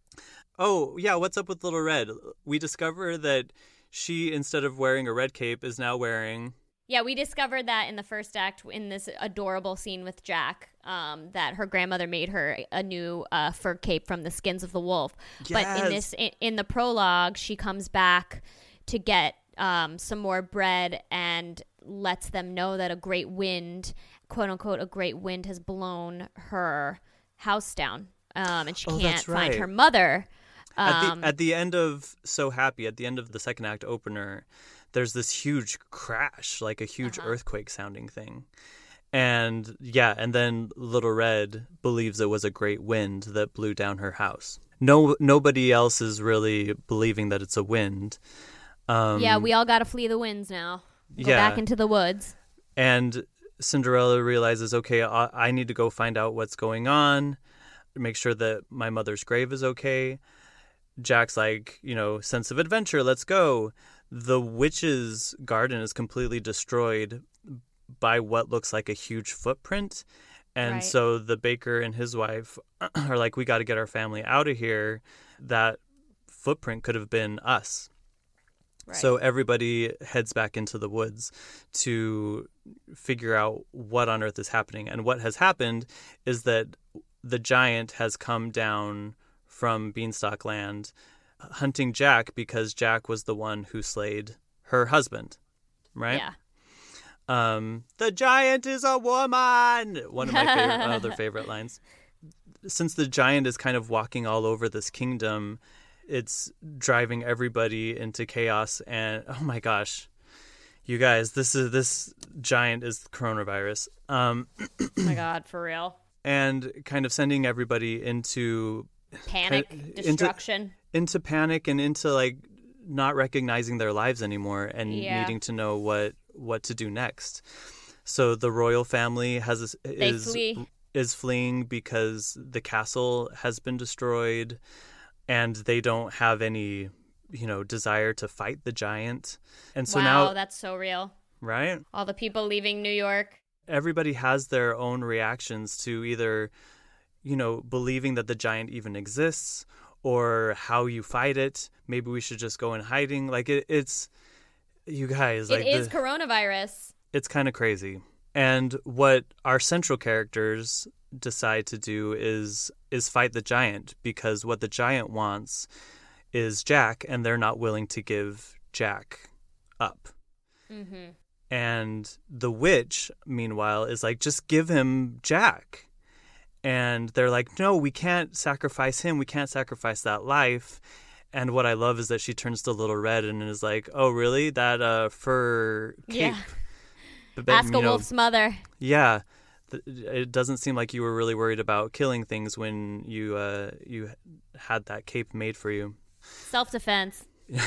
Speaker 6: Oh, yeah, what's up with Little Red? We discover that she, instead of wearing a red cape, is now wearing...
Speaker 7: Yeah, we discovered that in the first act in this adorable scene with Jack, um, that her grandmother made her a new uh, fur cape from the skins of the wolf. But in this, in, in the prologue, she comes back to get um, some more bread and lets them know that a great wind, quote unquote, a great wind has blown her house down, um, and she
Speaker 6: Oh,
Speaker 7: can't
Speaker 6: that's
Speaker 7: find
Speaker 6: right.
Speaker 7: her mother.
Speaker 6: At
Speaker 7: Um,
Speaker 6: the, at the end of So Happy, at the end of the second act opener, there's this huge crash, like a huge
Speaker 7: Uh-huh.
Speaker 6: earthquake sounding thing. And yeah, and then Little Red believes it was a great wind that blew down her house. No, nobody else is really believing that it's a wind. Um,
Speaker 7: yeah, we all got to flee the winds now. Go
Speaker 6: yeah.
Speaker 7: back into the woods.
Speaker 6: And Cinderella realizes, okay, I, I need to go find out what's going on, make sure that my mother's grave is okay. Jack's like, you know, sense of adventure, let's go. The witch's garden is completely destroyed by what looks like a huge footprint. And
Speaker 7: Right.
Speaker 6: so the baker and his wife are like, we got to get our family out of here. That footprint could have been us.
Speaker 7: Right.
Speaker 6: So everybody heads back into the woods to figure out what on earth is happening. And what has happened is that the giant has come down from Beanstalk Land hunting Jack because Jack was the one who slayed her husband, right?
Speaker 7: Yeah.
Speaker 6: Um, the giant is a woman! One of my favorite, other favorite lines. Since the giant is kind of walking all over this kingdom, it's driving everybody into chaos. And oh my gosh, you guys, this is this giant is coronavirus. Um,
Speaker 7: Oh my God, for real.
Speaker 6: and kind of sending everybody into
Speaker 7: Panic,
Speaker 6: kind- into-
Speaker 7: destruction.
Speaker 6: into panic and into like not recognizing their lives anymore and
Speaker 7: Yeah.
Speaker 6: needing to know what what to do next. So the royal family has
Speaker 7: They
Speaker 6: is
Speaker 7: flee.
Speaker 6: is fleeing because the castle has been destroyed and they don't have any, you know, desire to fight the giant. And so
Speaker 7: wow,
Speaker 6: now,
Speaker 7: that's so real.
Speaker 6: right?
Speaker 7: All the people leaving New York.
Speaker 6: Everybody has their own reactions to either, you know, believing that the giant even exists or how you fight it. Maybe we should just go in hiding. Like it, it's, you guys, like
Speaker 7: it is
Speaker 6: the-
Speaker 7: coronavirus.
Speaker 6: it's kind of crazy. And what our central characters decide to do is is fight the giant because what the giant wants is Jack, and they're not willing to give Jack up.
Speaker 7: Mm-hmm.
Speaker 6: And the witch, meanwhile, is like, just give him Jack. And they're like, no, we can't sacrifice him. We can't sacrifice that life. And what I love is that she turns to Little Red and is like, oh, really? That uh, fur cape?
Speaker 7: Yeah.
Speaker 6: But,
Speaker 7: Ask a
Speaker 6: you know,
Speaker 7: wolf's mother.
Speaker 6: Yeah. It doesn't seem like you were really worried about killing things when you uh, you had that cape made for you.
Speaker 7: Self-defense.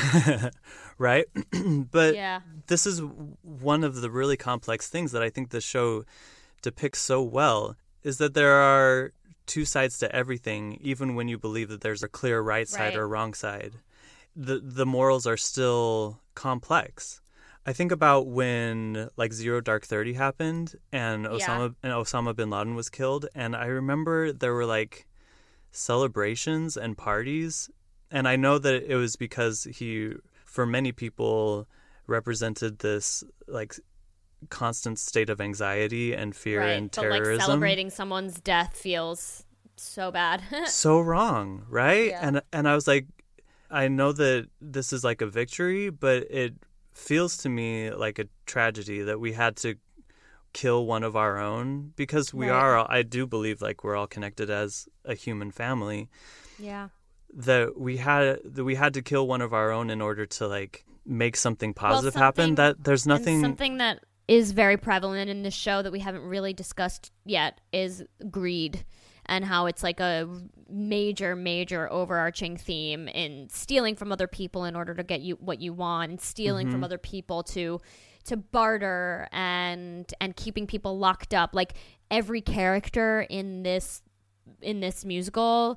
Speaker 6: Right? But
Speaker 7: yeah.
Speaker 6: This is one of the really complex things that I think the show depicts so well, is that there are two sides to everything, even when you believe that there's a clear right side
Speaker 7: right.
Speaker 6: or wrong side. The the morals are still complex. I think about when like Zero Dark Thirty happened and Osama
Speaker 7: yeah.
Speaker 6: and Osama bin Laden was killed, and I remember there were like celebrations and parties, and I know that it was because he, for many people, represented this like constant state of anxiety and fear
Speaker 7: right.
Speaker 6: and
Speaker 7: but,
Speaker 6: terrorism.
Speaker 7: Like celebrating someone's death feels so bad.
Speaker 6: So wrong, right?
Speaker 7: Yeah.
Speaker 6: And and I was like, I know that this is like a victory, but it feels to me like a tragedy that we had to kill one of our own, because we
Speaker 7: right.
Speaker 6: are, I do believe like we're all connected as a human family.
Speaker 7: Yeah.
Speaker 6: That we had that we had to kill one of our own in order to like make something positive
Speaker 7: well, something,
Speaker 6: happen. That there's nothing
Speaker 7: something that is very prevalent in this show that we haven't really discussed yet is greed, and how it's like a major, major overarching theme in stealing from other people in order to get you what you want, and stealing
Speaker 6: mm-hmm.
Speaker 7: from other people to to barter and and keeping people locked up. Like every character in this in this musical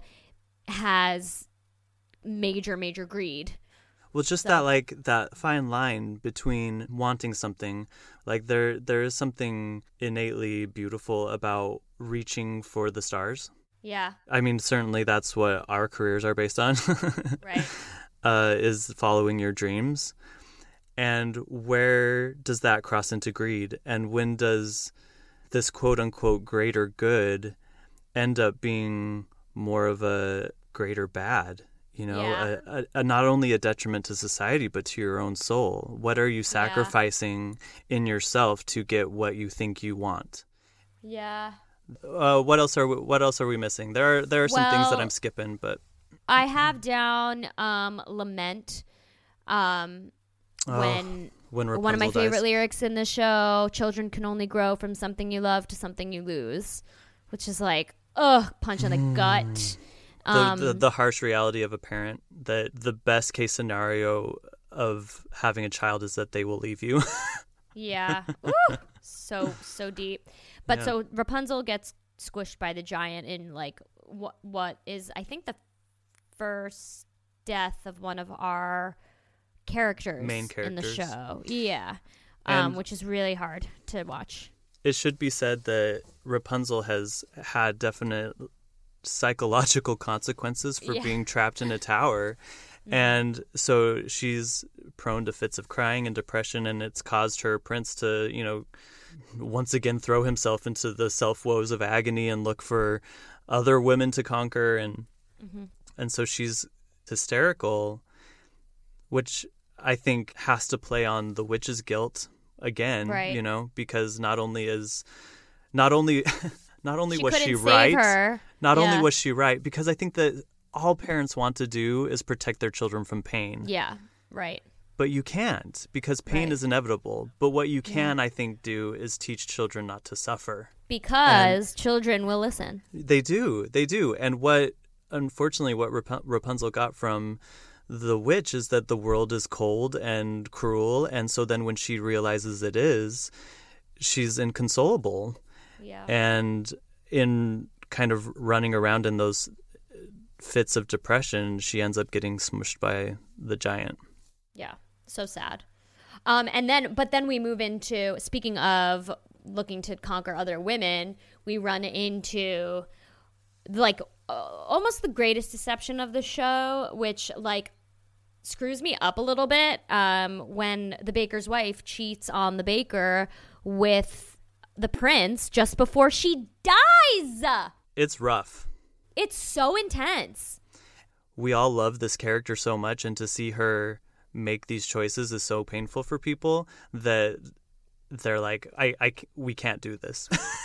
Speaker 7: has major, major greed.
Speaker 6: Well, just
Speaker 7: so.
Speaker 6: that like that fine line between wanting something, like there there is something innately beautiful about reaching for the stars.
Speaker 7: Yeah.
Speaker 6: I mean, certainly that's what our careers are based on.
Speaker 7: Right.
Speaker 6: Uh, is following your dreams. And where does that cross into greed? And when does this quote unquote greater good end up being more of a greater bad? You know,
Speaker 7: yeah.
Speaker 6: a, a, a not only a detriment to society, but to your own soul. What are you sacrificing yeah. in yourself to get what you think you want?
Speaker 7: Yeah.
Speaker 6: Uh, what else are we, what else are we missing? There are there are some
Speaker 7: well,
Speaker 6: things that I'm skipping, but
Speaker 7: I have down um, lament. Um,
Speaker 6: oh,
Speaker 7: when
Speaker 6: when Rapunzel
Speaker 7: one of my
Speaker 6: dies.
Speaker 7: favorite lyrics in the show, "Children can only grow from something you love to something you lose," which is like, ugh, punch in the mm. gut.
Speaker 6: The, the the harsh reality of a parent, that the best case scenario of having a child is that they will leave you.
Speaker 7: Yeah. Ooh, so so deep. But
Speaker 6: yeah.
Speaker 7: so Rapunzel gets squished by the giant in like what what is I think the first death of one of our characters,
Speaker 6: main characters
Speaker 7: in the show. Yeah. Um, which is really hard to watch.
Speaker 6: It should be said that Rapunzel has had definite psychological consequences for
Speaker 7: yeah.
Speaker 6: being trapped in a tower. Mm-hmm. And so she's prone to fits of crying and depression, and it's caused her prince to, you know, once again throw himself into the self-woes of agony and look for other women to conquer. And mm-hmm. and so she's hysterical, which I think has to play on the witch's guilt again,
Speaker 7: right.
Speaker 6: you know, because not only is not only not only
Speaker 7: she
Speaker 6: was she
Speaker 7: save
Speaker 6: right,
Speaker 7: her.
Speaker 6: not
Speaker 7: yeah.
Speaker 6: only was she right, because I think that all parents want to do is protect their children from pain.
Speaker 7: Yeah, right.
Speaker 6: But you can't, because pain
Speaker 7: right.
Speaker 6: is inevitable. But what you can,
Speaker 7: yeah.
Speaker 6: I think, do is teach children not to suffer.
Speaker 7: Because
Speaker 6: and
Speaker 7: children will listen.
Speaker 6: They do. They do. And what, unfortunately, what Rap- Rapunzel got from the witch is that the world is cold and cruel. And so then when she realizes it is, she's inconsolable.
Speaker 7: Yeah.
Speaker 6: And in kind of running around in those fits of depression, she ends up getting smushed by the giant.
Speaker 7: Yeah. So sad. Um, and then, but then we move into, speaking of looking to conquer other women, we run into like uh, almost the greatest deception of the show, which like screws me up a little bit um, when the baker's wife cheats on the baker with the prince just before she dies.
Speaker 6: It's rough.
Speaker 7: It's so intense.
Speaker 6: We all love this character so much, and to see her make these choices is so painful for people that they're like, I, I, we can't do this.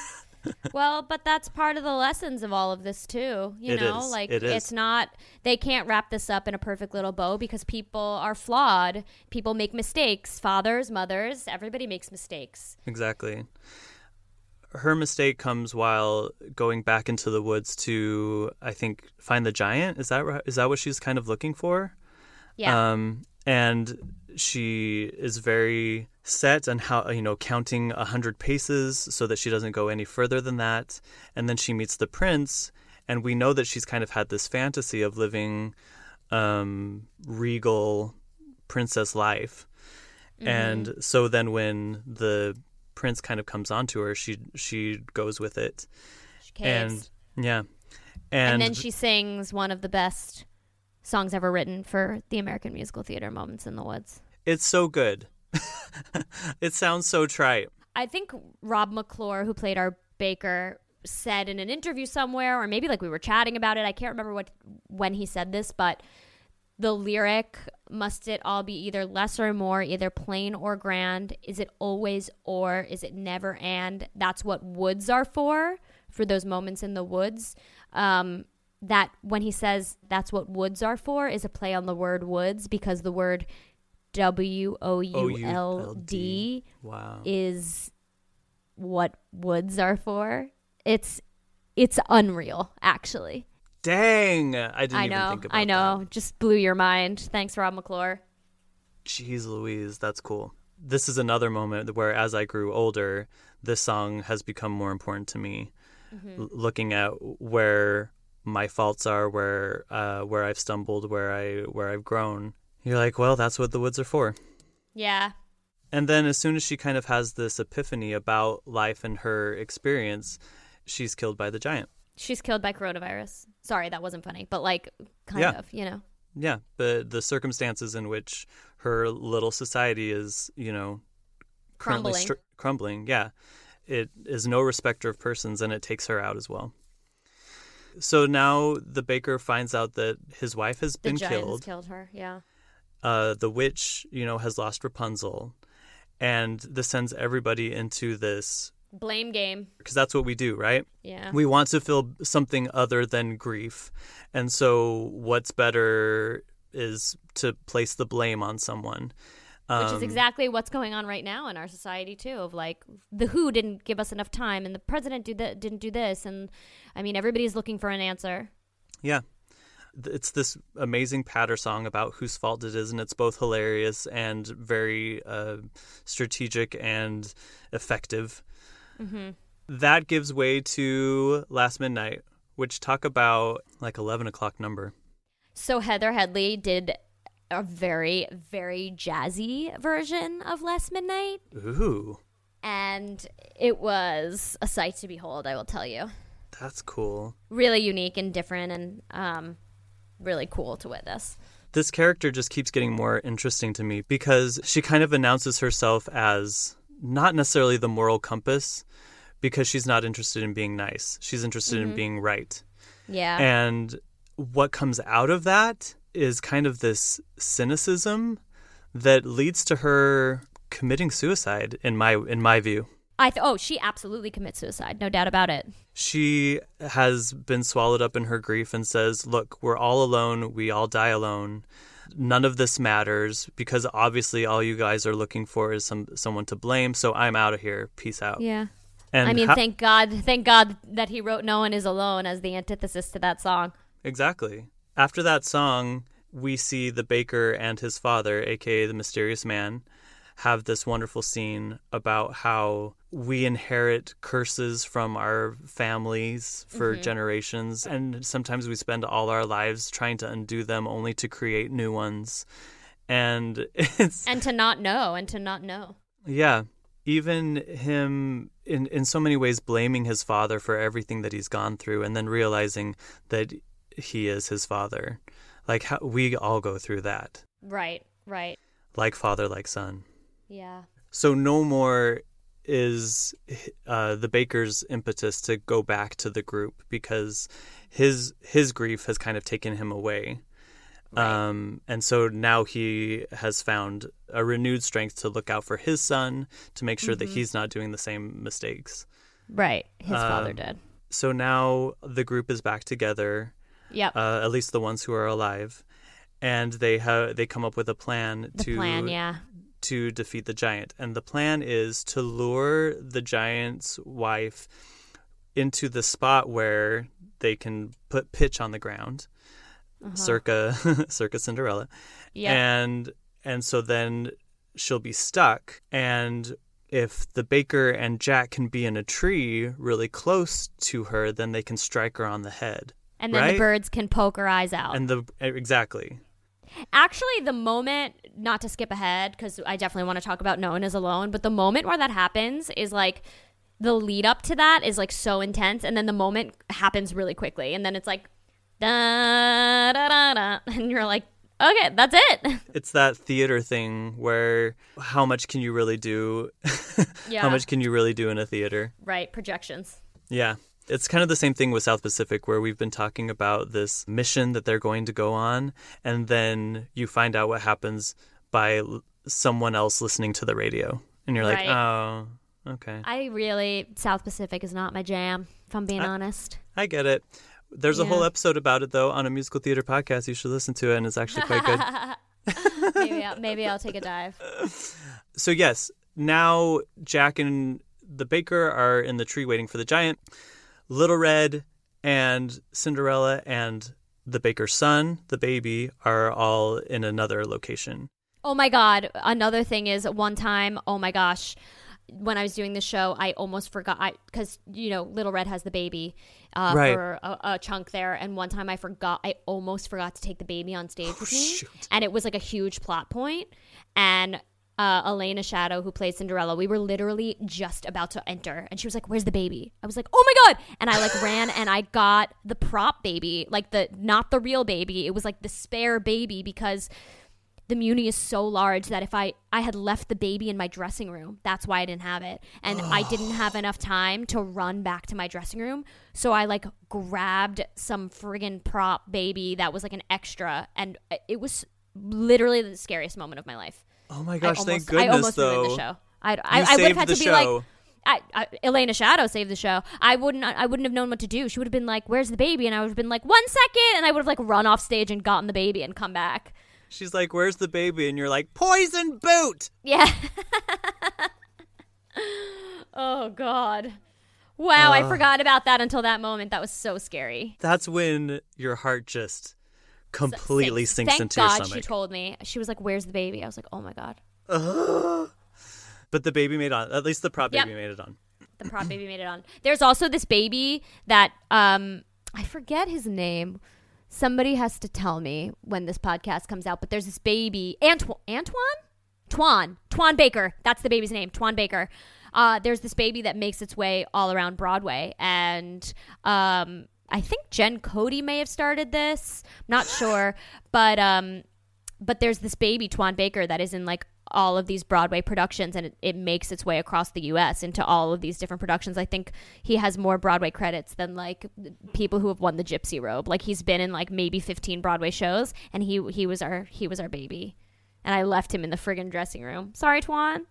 Speaker 7: Well, but that's part of the lessons of all of this too. You
Speaker 6: It
Speaker 7: know,
Speaker 6: is.
Speaker 7: like
Speaker 6: It is.
Speaker 7: it's not, they can't wrap this up in a perfect little bow because people are flawed. People make mistakes. Fathers, mothers, everybody makes mistakes.
Speaker 6: Exactly. Her mistake comes while going back into the woods to, I think, find the giant. Is that right? Is that what she's kind of looking for?
Speaker 7: Yeah.
Speaker 6: Um, and she is very set on how, you know, counting a hundred paces so that she doesn't go any further than that. And then she meets the prince, and we know that she's kind of had this fantasy of living um, regal princess life.
Speaker 7: Mm-hmm.
Speaker 6: And so then when the prince kind of comes onto her, she she goes with it.
Speaker 7: She caves.
Speaker 6: And yeah.
Speaker 7: And,
Speaker 6: And,
Speaker 7: then she sings one of the best songs ever written for the American musical theater, Moments in the Woods.
Speaker 6: it's so good. It sounds so trite.
Speaker 7: I think Rob McClure, who played our baker, said in an interview somewhere, or maybe like we were chatting about it. I can't remember what when he said this, but the lyric, must it all be either less or more, either plain or grand? Is it always or? Is it never and? That's what woods are for, for those moments in the woods. Um, that when he says that's what woods are for is a play on the word woods, because the word W O U L D
Speaker 6: Wow.
Speaker 7: is what woods are for. It's it's unreal, actually.
Speaker 6: Dang, I didn't
Speaker 7: I
Speaker 6: even
Speaker 7: know,
Speaker 6: think about
Speaker 7: I know.
Speaker 6: that.
Speaker 7: Just blew your mind. Thanks, Rob McClure.
Speaker 6: Jeez Louise, that's cool. This is another moment where, as I grew older, this song has become more important to me.
Speaker 7: Mm-hmm.
Speaker 6: L- looking at where my faults are, where uh, where I've stumbled, where I where I've grown. You're like, well, that's what the woods are for.
Speaker 7: Yeah.
Speaker 6: And then as soon as she kind of has this epiphany about life and her experience, she's killed by the giant.
Speaker 7: She's killed by coronavirus. Sorry, that wasn't funny, but like, kind
Speaker 6: Yeah.
Speaker 7: of, you know.
Speaker 6: Yeah, but the circumstances in which her little society is, you know, currently
Speaker 7: Crumbling.
Speaker 6: str- crumbling, yeah, it is no respecter of persons, and it takes her out as well. So now the baker finds out that his wife has
Speaker 7: The
Speaker 6: been
Speaker 7: giant has
Speaker 6: killed.
Speaker 7: killed her, yeah.
Speaker 6: Uh, the witch, you know, has lost Rapunzel, and this sends everybody into this,
Speaker 7: Blame game.
Speaker 6: because that's what we do, right?
Speaker 7: Yeah.
Speaker 6: We want to feel something other than grief. And so what's better is to place the blame on someone.
Speaker 7: Which is
Speaker 6: Um,
Speaker 7: exactly what's going on right now in our society too. Of like, the W H O didn't give us enough time, and the president do that, didn't do this, and I mean, everybody's looking for an answer.
Speaker 6: Yeah. It's this amazing patter song about whose fault it is, and it's both hilarious and very uh, strategic and effective.
Speaker 7: Mm-hmm.
Speaker 6: That gives way to Last Midnight, which talk about like eleven o'clock number.
Speaker 7: So Heather Headley did a very, very jazzy version of Last Midnight,
Speaker 6: Ooh,
Speaker 7: and it was a sight to behold, I will tell you.
Speaker 6: that's cool.
Speaker 7: Really unique and different, and um, really cool to witness.
Speaker 6: This character just keeps getting more interesting to me because she kind of announces herself as not necessarily the moral compass, because she's not interested in being nice. She's interested
Speaker 7: Mhm.
Speaker 6: in being right.
Speaker 7: Yeah.
Speaker 6: And what comes out of that is kind of this cynicism that leads to her committing suicide, in my in my view.
Speaker 7: I th- oh, she absolutely commits suicide, no doubt about it.
Speaker 6: She has been swallowed up in her grief and says, look, we're all alone. We all die alone. None of this matters, because obviously all you guys are looking for is some someone to blame. So I'm out of here. Peace out.
Speaker 7: Yeah.
Speaker 6: And
Speaker 7: I mean,
Speaker 6: ho-
Speaker 7: thank God, thank God that he wrote "No One Is Alone" as the antithesis to that song.
Speaker 6: Exactly. After that song, we see the baker and his father, aka the mysterious man, have this wonderful scene about how we inherit curses from our families for
Speaker 7: Mhm.
Speaker 6: generations, and sometimes we spend all our lives trying to undo them only to create new ones. And it's
Speaker 7: And to not know, and to not know.
Speaker 6: yeah, even him in in so many ways blaming his father for everything that he's gone through, and then realizing that he is his father. Like, how, we all go through that.
Speaker 7: Right, right.
Speaker 6: Like father, like son.
Speaker 7: Yeah.
Speaker 6: So no more is uh, the baker's impetus to go back to the group, because his his grief has kind of taken him away.
Speaker 7: Right.
Speaker 6: Um, and so now he has found a renewed strength to look out for his son, to make sure
Speaker 7: Mhm.
Speaker 6: that he's not doing the same mistakes.
Speaker 7: Right. His
Speaker 6: Um,
Speaker 7: father did.
Speaker 6: So now the group is back together.
Speaker 7: Yep.
Speaker 6: Uh, at least the ones who are alive, and they have they come up with a plan
Speaker 7: The
Speaker 6: to
Speaker 7: plan, yeah.
Speaker 6: to defeat the giant. And the plan is to lure the giant's wife into the spot where they can put pitch on the ground,
Speaker 7: Uh-huh.
Speaker 6: circa circa Cinderella.
Speaker 7: Yeah.
Speaker 6: And and so then she'll be stuck, and if the baker and Jack can be in a tree really close to her, then they can strike her on the head.
Speaker 7: And then
Speaker 6: right?
Speaker 7: the birds can poke her eyes out.
Speaker 6: And the exactly.
Speaker 7: Actually, the moment, not to skip ahead, because I definitely want to talk about No One Is Alone, but the moment where that happens is like, the lead up to that is like so intense, and then the moment happens really quickly, and then it's like, da da da da, and you're like, okay, that's it.
Speaker 6: It's that theater thing where how much can you really do?
Speaker 7: Yeah.
Speaker 6: How much can you really do in a theater?
Speaker 7: Right, projections.
Speaker 6: Yeah. It's kind of the same thing with South Pacific, where we've been talking about this mission that they're going to go on, and then you find out what happens by l- someone else listening to the radio. And you're like,
Speaker 7: Right.
Speaker 6: oh, okay.
Speaker 7: I really, South Pacific is not my jam, if I'm being
Speaker 6: I-
Speaker 7: honest.
Speaker 6: I get it. There's a
Speaker 7: Yeah.
Speaker 6: whole episode about it, though, on a musical theater podcast. You should listen to it, and it's actually quite good.
Speaker 7: maybe, I'll, maybe I'll take a dive.
Speaker 6: So, yes, now Jack and the baker are in the tree waiting for the giant. Little Red and Cinderella and the baker's son, the baby, are all in another location.
Speaker 7: Oh my God. Another thing is one time, oh my gosh, when I was doing the show, I almost forgot, because, you know, Little Red has the baby uh,
Speaker 6: Right.
Speaker 7: for a, a chunk there. And one time I forgot, I almost forgot to take the baby on stage with me.
Speaker 6: shoot.
Speaker 7: And it was like a huge plot point. And uh, Elena Shadow, who plays Cinderella, we were literally just about to enter. And she was like, where's the baby? I was like, oh my God. And I like ran and I got the prop baby, like the, not the real baby. It was like the spare baby, because the Muni is so large that if I, I had left the baby in my dressing room, that's why I didn't have it. And I didn't have enough time to run back to my dressing room. So I like grabbed some friggin' prop baby that was like an extra. And it was literally the scariest moment of my life.
Speaker 6: Oh my
Speaker 7: I
Speaker 6: gosh,
Speaker 7: almost,
Speaker 6: thank
Speaker 7: I
Speaker 6: goodness,
Speaker 7: almost
Speaker 6: though.
Speaker 7: ruined the show. I'd, I,
Speaker 6: You
Speaker 7: I would have
Speaker 6: saved
Speaker 7: had
Speaker 6: the
Speaker 7: to be
Speaker 6: show.
Speaker 7: like, I, I, Elena Shadow saved the show. I wouldn't. I wouldn't have known what to do. She would have been like, "Where's the baby?" And I would have been like, "One second," and I would have like run off stage and gotten the baby and come back.
Speaker 6: She's like, where's the baby? And you're like, poison boot!
Speaker 7: Yeah. Oh God. Wow, I
Speaker 6: Uh.
Speaker 7: forgot about that until that moment. That was so scary.
Speaker 6: That's when your heart just completely
Speaker 7: Sinks.
Speaker 6: sinks
Speaker 7: Thank
Speaker 6: into
Speaker 7: God
Speaker 6: your stomach.
Speaker 7: she told me. She was like, "Where's the baby?" I was like, "Oh my God."
Speaker 6: But the baby made on. At least the prop
Speaker 7: Yep.
Speaker 6: baby made it on.
Speaker 7: The prop baby made it on. There's also this baby that um I forget his name. Somebody has to tell me when this podcast comes out. But there's this baby, Antoine, Antoine, Twan, Twan Baker. That's the baby's name, Twan Baker. Uh, there's this baby that makes its way all around Broadway, and um, I think Jen Cody may have started this. I'm not sure, but um, but there's this baby, Twan Baker, that is in like all of these Broadway productions, and it, it makes its way across the U S into all of these different productions. I think he has more Broadway credits than like people who have won the Gypsy Robe. Like he's been in like maybe fifteen Broadway shows, and he he was our he was our baby, and I left him in the friggin' dressing room. Sorry, Twan.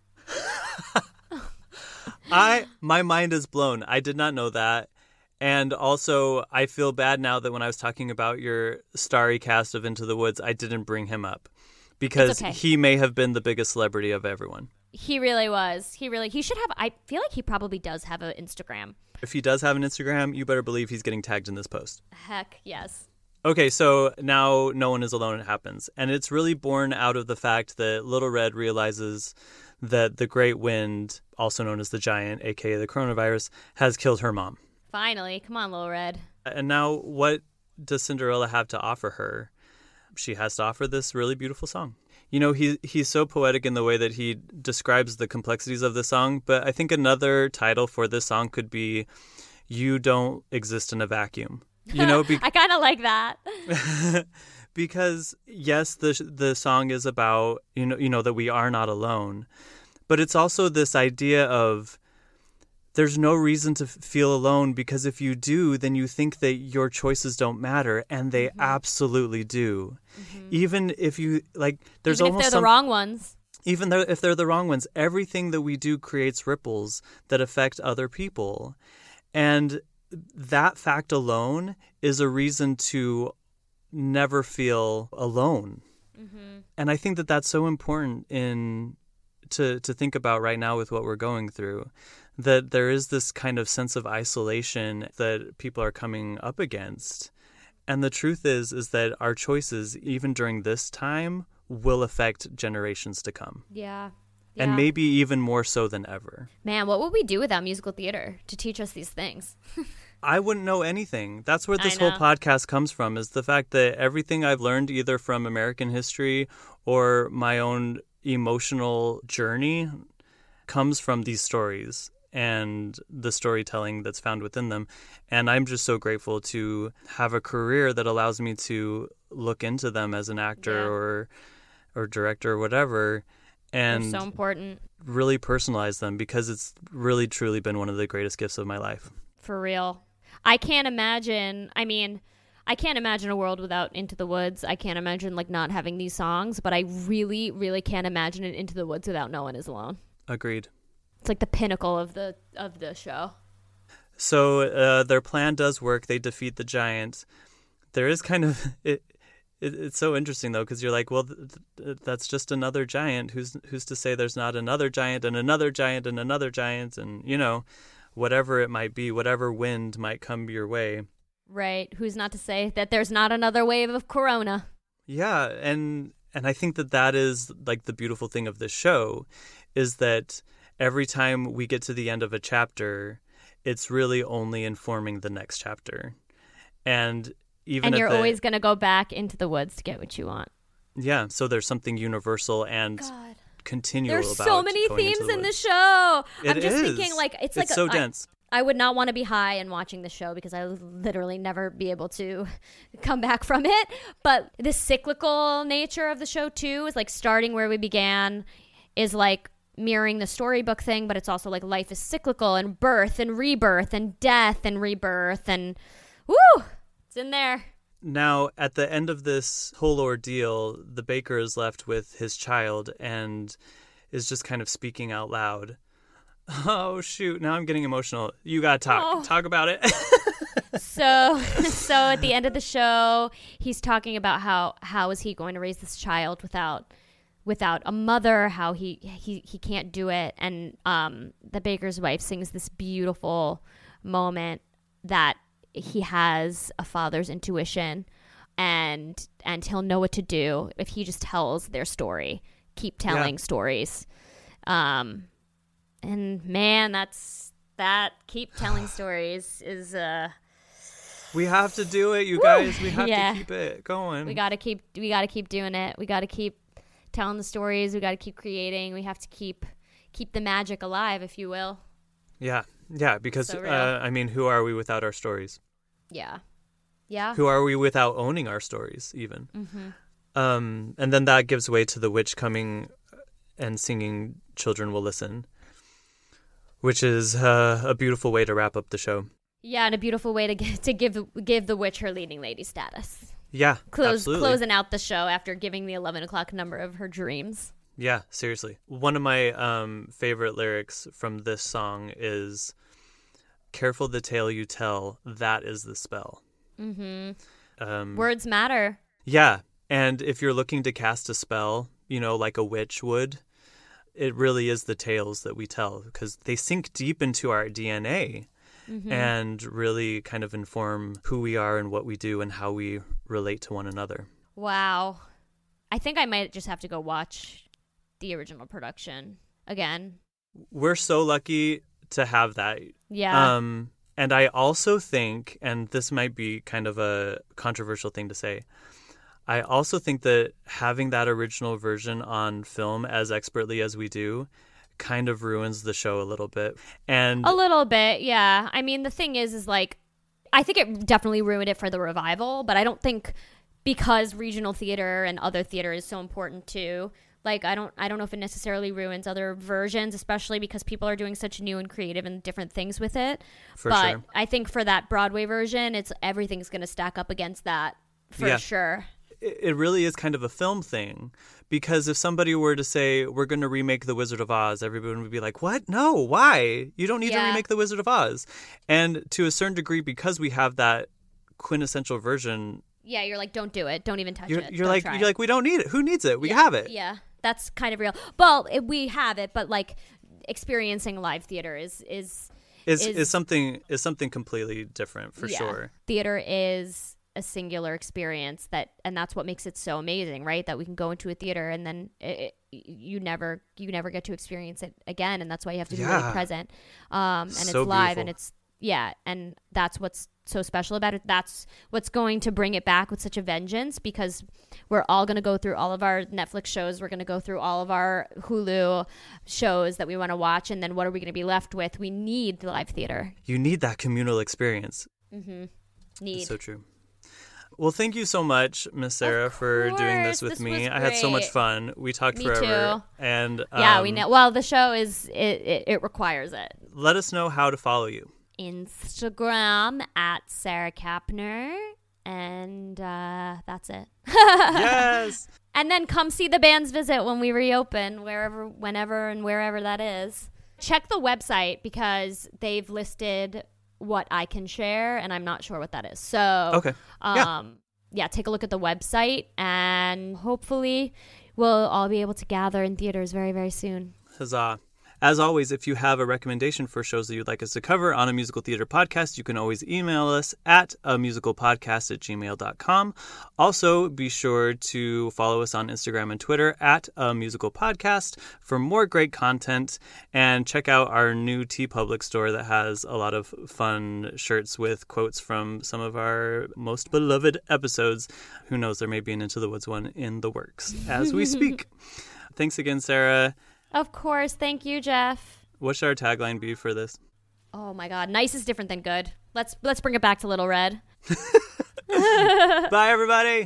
Speaker 6: I my mind is blown. I did not know that. And also, I feel bad now that when I was talking about your starry cast of Into the Woods, I didn't bring him up. Because
Speaker 7: It's okay.
Speaker 6: he may have been the biggest celebrity of everyone.
Speaker 7: He really was. He really he should have. I feel like he probably does have an Instagram.
Speaker 6: If he does have an Instagram, you better believe he's getting tagged in this post.
Speaker 7: Heck yes.
Speaker 6: Okay, so now No One Is Alone it happens. And it's really born out of the fact that Little Red realizes that the Great Wind, also known as the Giant, a k a the coronavirus, has killed her mom.
Speaker 7: Finally, come on, Little Red.
Speaker 6: And now what does Cinderella have to offer her? She has to offer this really beautiful song. You know, he he's so poetic in the way that he describes the complexities of the song, but I think another title for this song could be You Don't Exist in a Vacuum. You know, be-
Speaker 7: I kind of like that.
Speaker 6: because yes, the the song is about, you know, you know that we are not alone, but it's also this idea of there's no reason to f- feel alone, because if you do, then you think that your choices don't matter, and they
Speaker 7: Mm-hmm.
Speaker 6: absolutely do. Mm-hmm. Even if you like, there's
Speaker 7: Even if
Speaker 6: almost
Speaker 7: they're the
Speaker 6: some,
Speaker 7: wrong ones.
Speaker 6: even though if they're the wrong ones, everything that we do creates ripples that affect other people. And that fact alone is a reason to never feel alone. Mm-hmm. And I think that that's so important in to to think about right now with what we're going through, that there is this kind of sense of isolation that people are coming up against. And the truth is, is that our choices, even during this time, will affect generations to come.
Speaker 7: Yeah. yeah.
Speaker 6: And maybe even more so than ever.
Speaker 7: Man, what would we do without musical theater to teach us these things?
Speaker 6: I wouldn't know anything. That's where this
Speaker 7: I know.
Speaker 6: whole podcast comes from, is the fact that everything I've learned either from American history or my own emotional journey comes from these stories and the storytelling that's found within them. And I'm just so grateful to have a career that allows me to look into them as an actor
Speaker 7: Yeah.
Speaker 6: or or director or whatever, and
Speaker 7: They're so important.
Speaker 6: really personalize them, because it's really truly been one of the greatest gifts of my life.
Speaker 7: For real. I can't imagine, I mean, I can't imagine a world without Into the Woods. I can't imagine like not having these songs, but I really, really can't imagine an Into the Woods without No One Is Alone.
Speaker 6: Agreed.
Speaker 7: It's like the pinnacle of the of the show.
Speaker 6: So uh, their plan does work. They defeat the giant. There is kind of it. it it's so interesting though, because you're like, well, th- th- that's just another giant. Who's who's to say there's not another giant and another giant and another giant, and you know, whatever it might be, whatever wind might come your way.
Speaker 7: Right. Who's not to say that there's not another wave of Corona?
Speaker 6: Yeah, and and I think that that is like the beautiful thing of this show, is that every time we get to the end of a chapter, it's really only informing the next chapter. And even
Speaker 7: And
Speaker 6: at
Speaker 7: you're
Speaker 6: the,
Speaker 7: always going to go back into the woods to get what you want.
Speaker 6: yeah, so there's something universal and
Speaker 7: God.
Speaker 6: continual
Speaker 7: There's
Speaker 6: about
Speaker 7: so many
Speaker 6: going into
Speaker 7: themes
Speaker 6: the
Speaker 7: in the
Speaker 6: woods.
Speaker 7: show.
Speaker 6: It
Speaker 7: I'm just
Speaker 6: is.
Speaker 7: thinking like it's,
Speaker 6: It's
Speaker 7: like
Speaker 6: so
Speaker 7: a,
Speaker 6: dense.
Speaker 7: I, I would not want to be high and watching the show because I would literally never be able to come back from it. But the cyclical nature of the show too is like starting where we began, is like mirroring the storybook thing, but it's also like life is cyclical, and birth and rebirth and death and rebirth, and woo, it's in there.
Speaker 6: Now, at the end of this whole ordeal, the baker is left with his child and is just kind of speaking out loud. Oh, shoot. Now I'm getting emotional. You got to talk.
Speaker 7: Oh.
Speaker 6: Talk about it.
Speaker 7: so so at the end of the show, he's talking about how how is he going to raise this child without without a mother, how he he, he can't do it. And um, the baker's wife sings this beautiful moment that he has a father's intuition, and and he'll know what to do if he just tells their story. Keep telling
Speaker 6: Yeah.
Speaker 7: stories. Um, and man, that's that keep telling stories is uh
Speaker 6: We have to do it, you
Speaker 7: Woo!
Speaker 6: guys. We have
Speaker 7: Yeah.
Speaker 6: to keep it going.
Speaker 7: we got to keep we got to keep doing it. We got to keep telling the stories. We got to keep creating. We have to keep keep the magic alive, if you will.
Speaker 6: Yeah. Yeah, because,
Speaker 7: So real.
Speaker 6: uh, I mean, who are we without our stories?
Speaker 7: Yeah. Yeah.
Speaker 6: Who are we without owning our stories, even?
Speaker 7: Mhm.
Speaker 6: Um, and then that gives way to the witch coming and singing Children Will Listen, which is uh, a beautiful way to wrap up the show.
Speaker 7: Yeah, and a beautiful way to get, to give give the witch her leading lady status.
Speaker 6: Yeah,
Speaker 7: Close
Speaker 6: absolutely.
Speaker 7: closing out the show after giving the eleven o'clock number of her dreams.
Speaker 6: Yeah, seriously. One of my um, favorite lyrics from this song is, "Careful the tale you tell, that is the spell."
Speaker 7: Mm-hmm.
Speaker 6: Um,
Speaker 7: Words matter.
Speaker 6: Yeah, and if you're looking to cast a spell, you know, like a witch would, it really is the tales that we tell, because they sink deep into our D N A.
Speaker 7: Mhm.
Speaker 6: And really kind of inform who we are and what we do and how we relate to one another.
Speaker 7: Wow. I think I might just have to go watch the original production again.
Speaker 6: We're so lucky to have that.
Speaker 7: Yeah.
Speaker 6: Um, and I also think, and this might be kind of a controversial thing to say, I also think that having that original version on film as expertly as we do kind of ruins the show a little bit. And
Speaker 7: A little bit, yeah. I mean, the thing is, is like, I think it definitely ruined it for the revival, but I don't think because regional theater and other theater is so important too. Like, I don't, I don't know if it necessarily ruins other versions, especially because people are doing such new and creative and different things with it.
Speaker 6: For
Speaker 7: but
Speaker 6: sure.
Speaker 7: I think for that Broadway version, it's everything's going to stack up against that for
Speaker 6: Yeah.
Speaker 7: sure.
Speaker 6: it really is kind of a film thing, because if somebody were to say, we're going to remake The Wizard of Oz, everyone would be like, what? No, why? You don't need
Speaker 7: Yeah.
Speaker 6: to remake The Wizard of Oz. And to a certain degree, because we have that quintessential version,
Speaker 7: Yeah, you're like, don't do it. Don't even touch
Speaker 6: you're,
Speaker 7: it.
Speaker 6: you're
Speaker 7: Don't
Speaker 6: like,
Speaker 7: try
Speaker 6: you're
Speaker 7: it.
Speaker 6: like, we don't need it. Who needs it? We
Speaker 7: yeah,
Speaker 6: have it.
Speaker 7: Yeah, that's kind of real. Well, it, we have it, but like experiencing live theater is is
Speaker 6: Is, is something is something completely different for
Speaker 7: yeah.
Speaker 6: sure.
Speaker 7: Theater is a singular experience that, and that's what makes it so amazing, right? That we can go into a theater and then it, it, you never you never get to experience it again, and that's why you have to be
Speaker 6: Yeah.
Speaker 7: really present. Um, and
Speaker 6: So
Speaker 7: it's live,
Speaker 6: beautiful.
Speaker 7: and it's yeah, and that's what's so special about it. That's what's going to bring it back with such a vengeance, because we're all going to go through all of our Netflix shows. We're going to go through all of our Hulu shows that we want to watch. And then what are we going to be left with? We need the live theater.
Speaker 6: You need that communal experience.
Speaker 7: Mm-hmm. Need.
Speaker 6: It's so true. Well, thank you so much, Miss Sarah, for doing this with
Speaker 7: this
Speaker 6: me.
Speaker 7: was
Speaker 6: I had so much
Speaker 7: great.
Speaker 6: fun. We talked
Speaker 7: Me
Speaker 6: forever.
Speaker 7: too.
Speaker 6: And um,
Speaker 7: yeah, we know. Well, the show is, it, it, it requires it.
Speaker 6: Let us know how to follow you.
Speaker 7: Instagram at Sarah Kapner, and uh, that's it.
Speaker 6: Yes.
Speaker 7: And then come see the band's visit when we reopen, wherever, whenever, and wherever that is. Check the website, because they've listed what I can share, and I'm not sure what that is. So,
Speaker 6: Okay.
Speaker 7: um,
Speaker 6: Yeah.
Speaker 7: yeah, take a look at the website, and hopefully we'll all be able to gather in theaters very, very soon.
Speaker 6: Huzzah. As always, if you have a recommendation for shows that you'd like us to cover on a musical theater podcast, you can always email us at a musical podcast at gmail dot com. Also, be sure to follow us on Instagram and Twitter at a musical podcast for more great content, and check out our new TeePublic store that has a lot of fun shirts with quotes from some of our most beloved episodes. Who knows, there may be an Into the Woods one in the works as we speak. Thanks again, Sarah.
Speaker 7: Of course. Thank you, Jeff.
Speaker 6: What should our tagline be for this?
Speaker 7: Oh my God, nice is different than good. Let's let's bring it back to Little Red.
Speaker 6: Bye, everybody.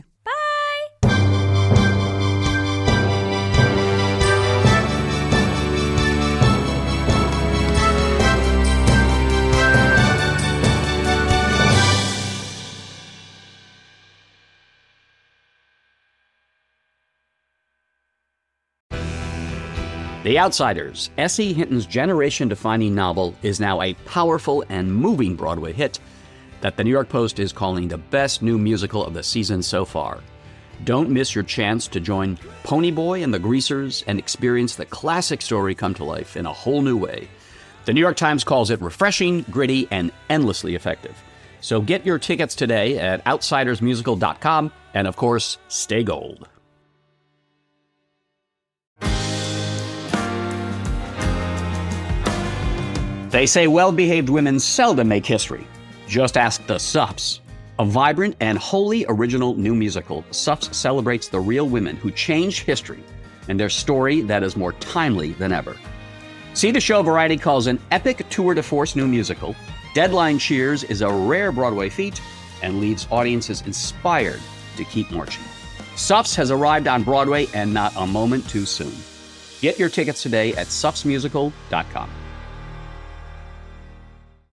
Speaker 17: The Outsiders, S E. Hinton's generation-defining novel, is now a powerful and moving Broadway hit that the New York Post is calling the best new musical of the season so far. Don't miss your chance to join Ponyboy and the Greasers and experience the classic story come to life in a whole new way. The New York Times calls it refreshing, gritty, and endlessly effective. So get your tickets today at outsiders musical dot com, and of course, stay gold. They say well-behaved women seldom make history. Just ask the Suffs. A vibrant and wholly original new musical, Suffs celebrates the real women who changed history and their story that is more timely than ever. See the show Variety calls an epic tour de force new musical. Deadline cheers is a rare Broadway feat and leaves audiences inspired to keep marching. Suffs has arrived on Broadway, and not a moment too soon. Get your tickets today at suffs musical dot com.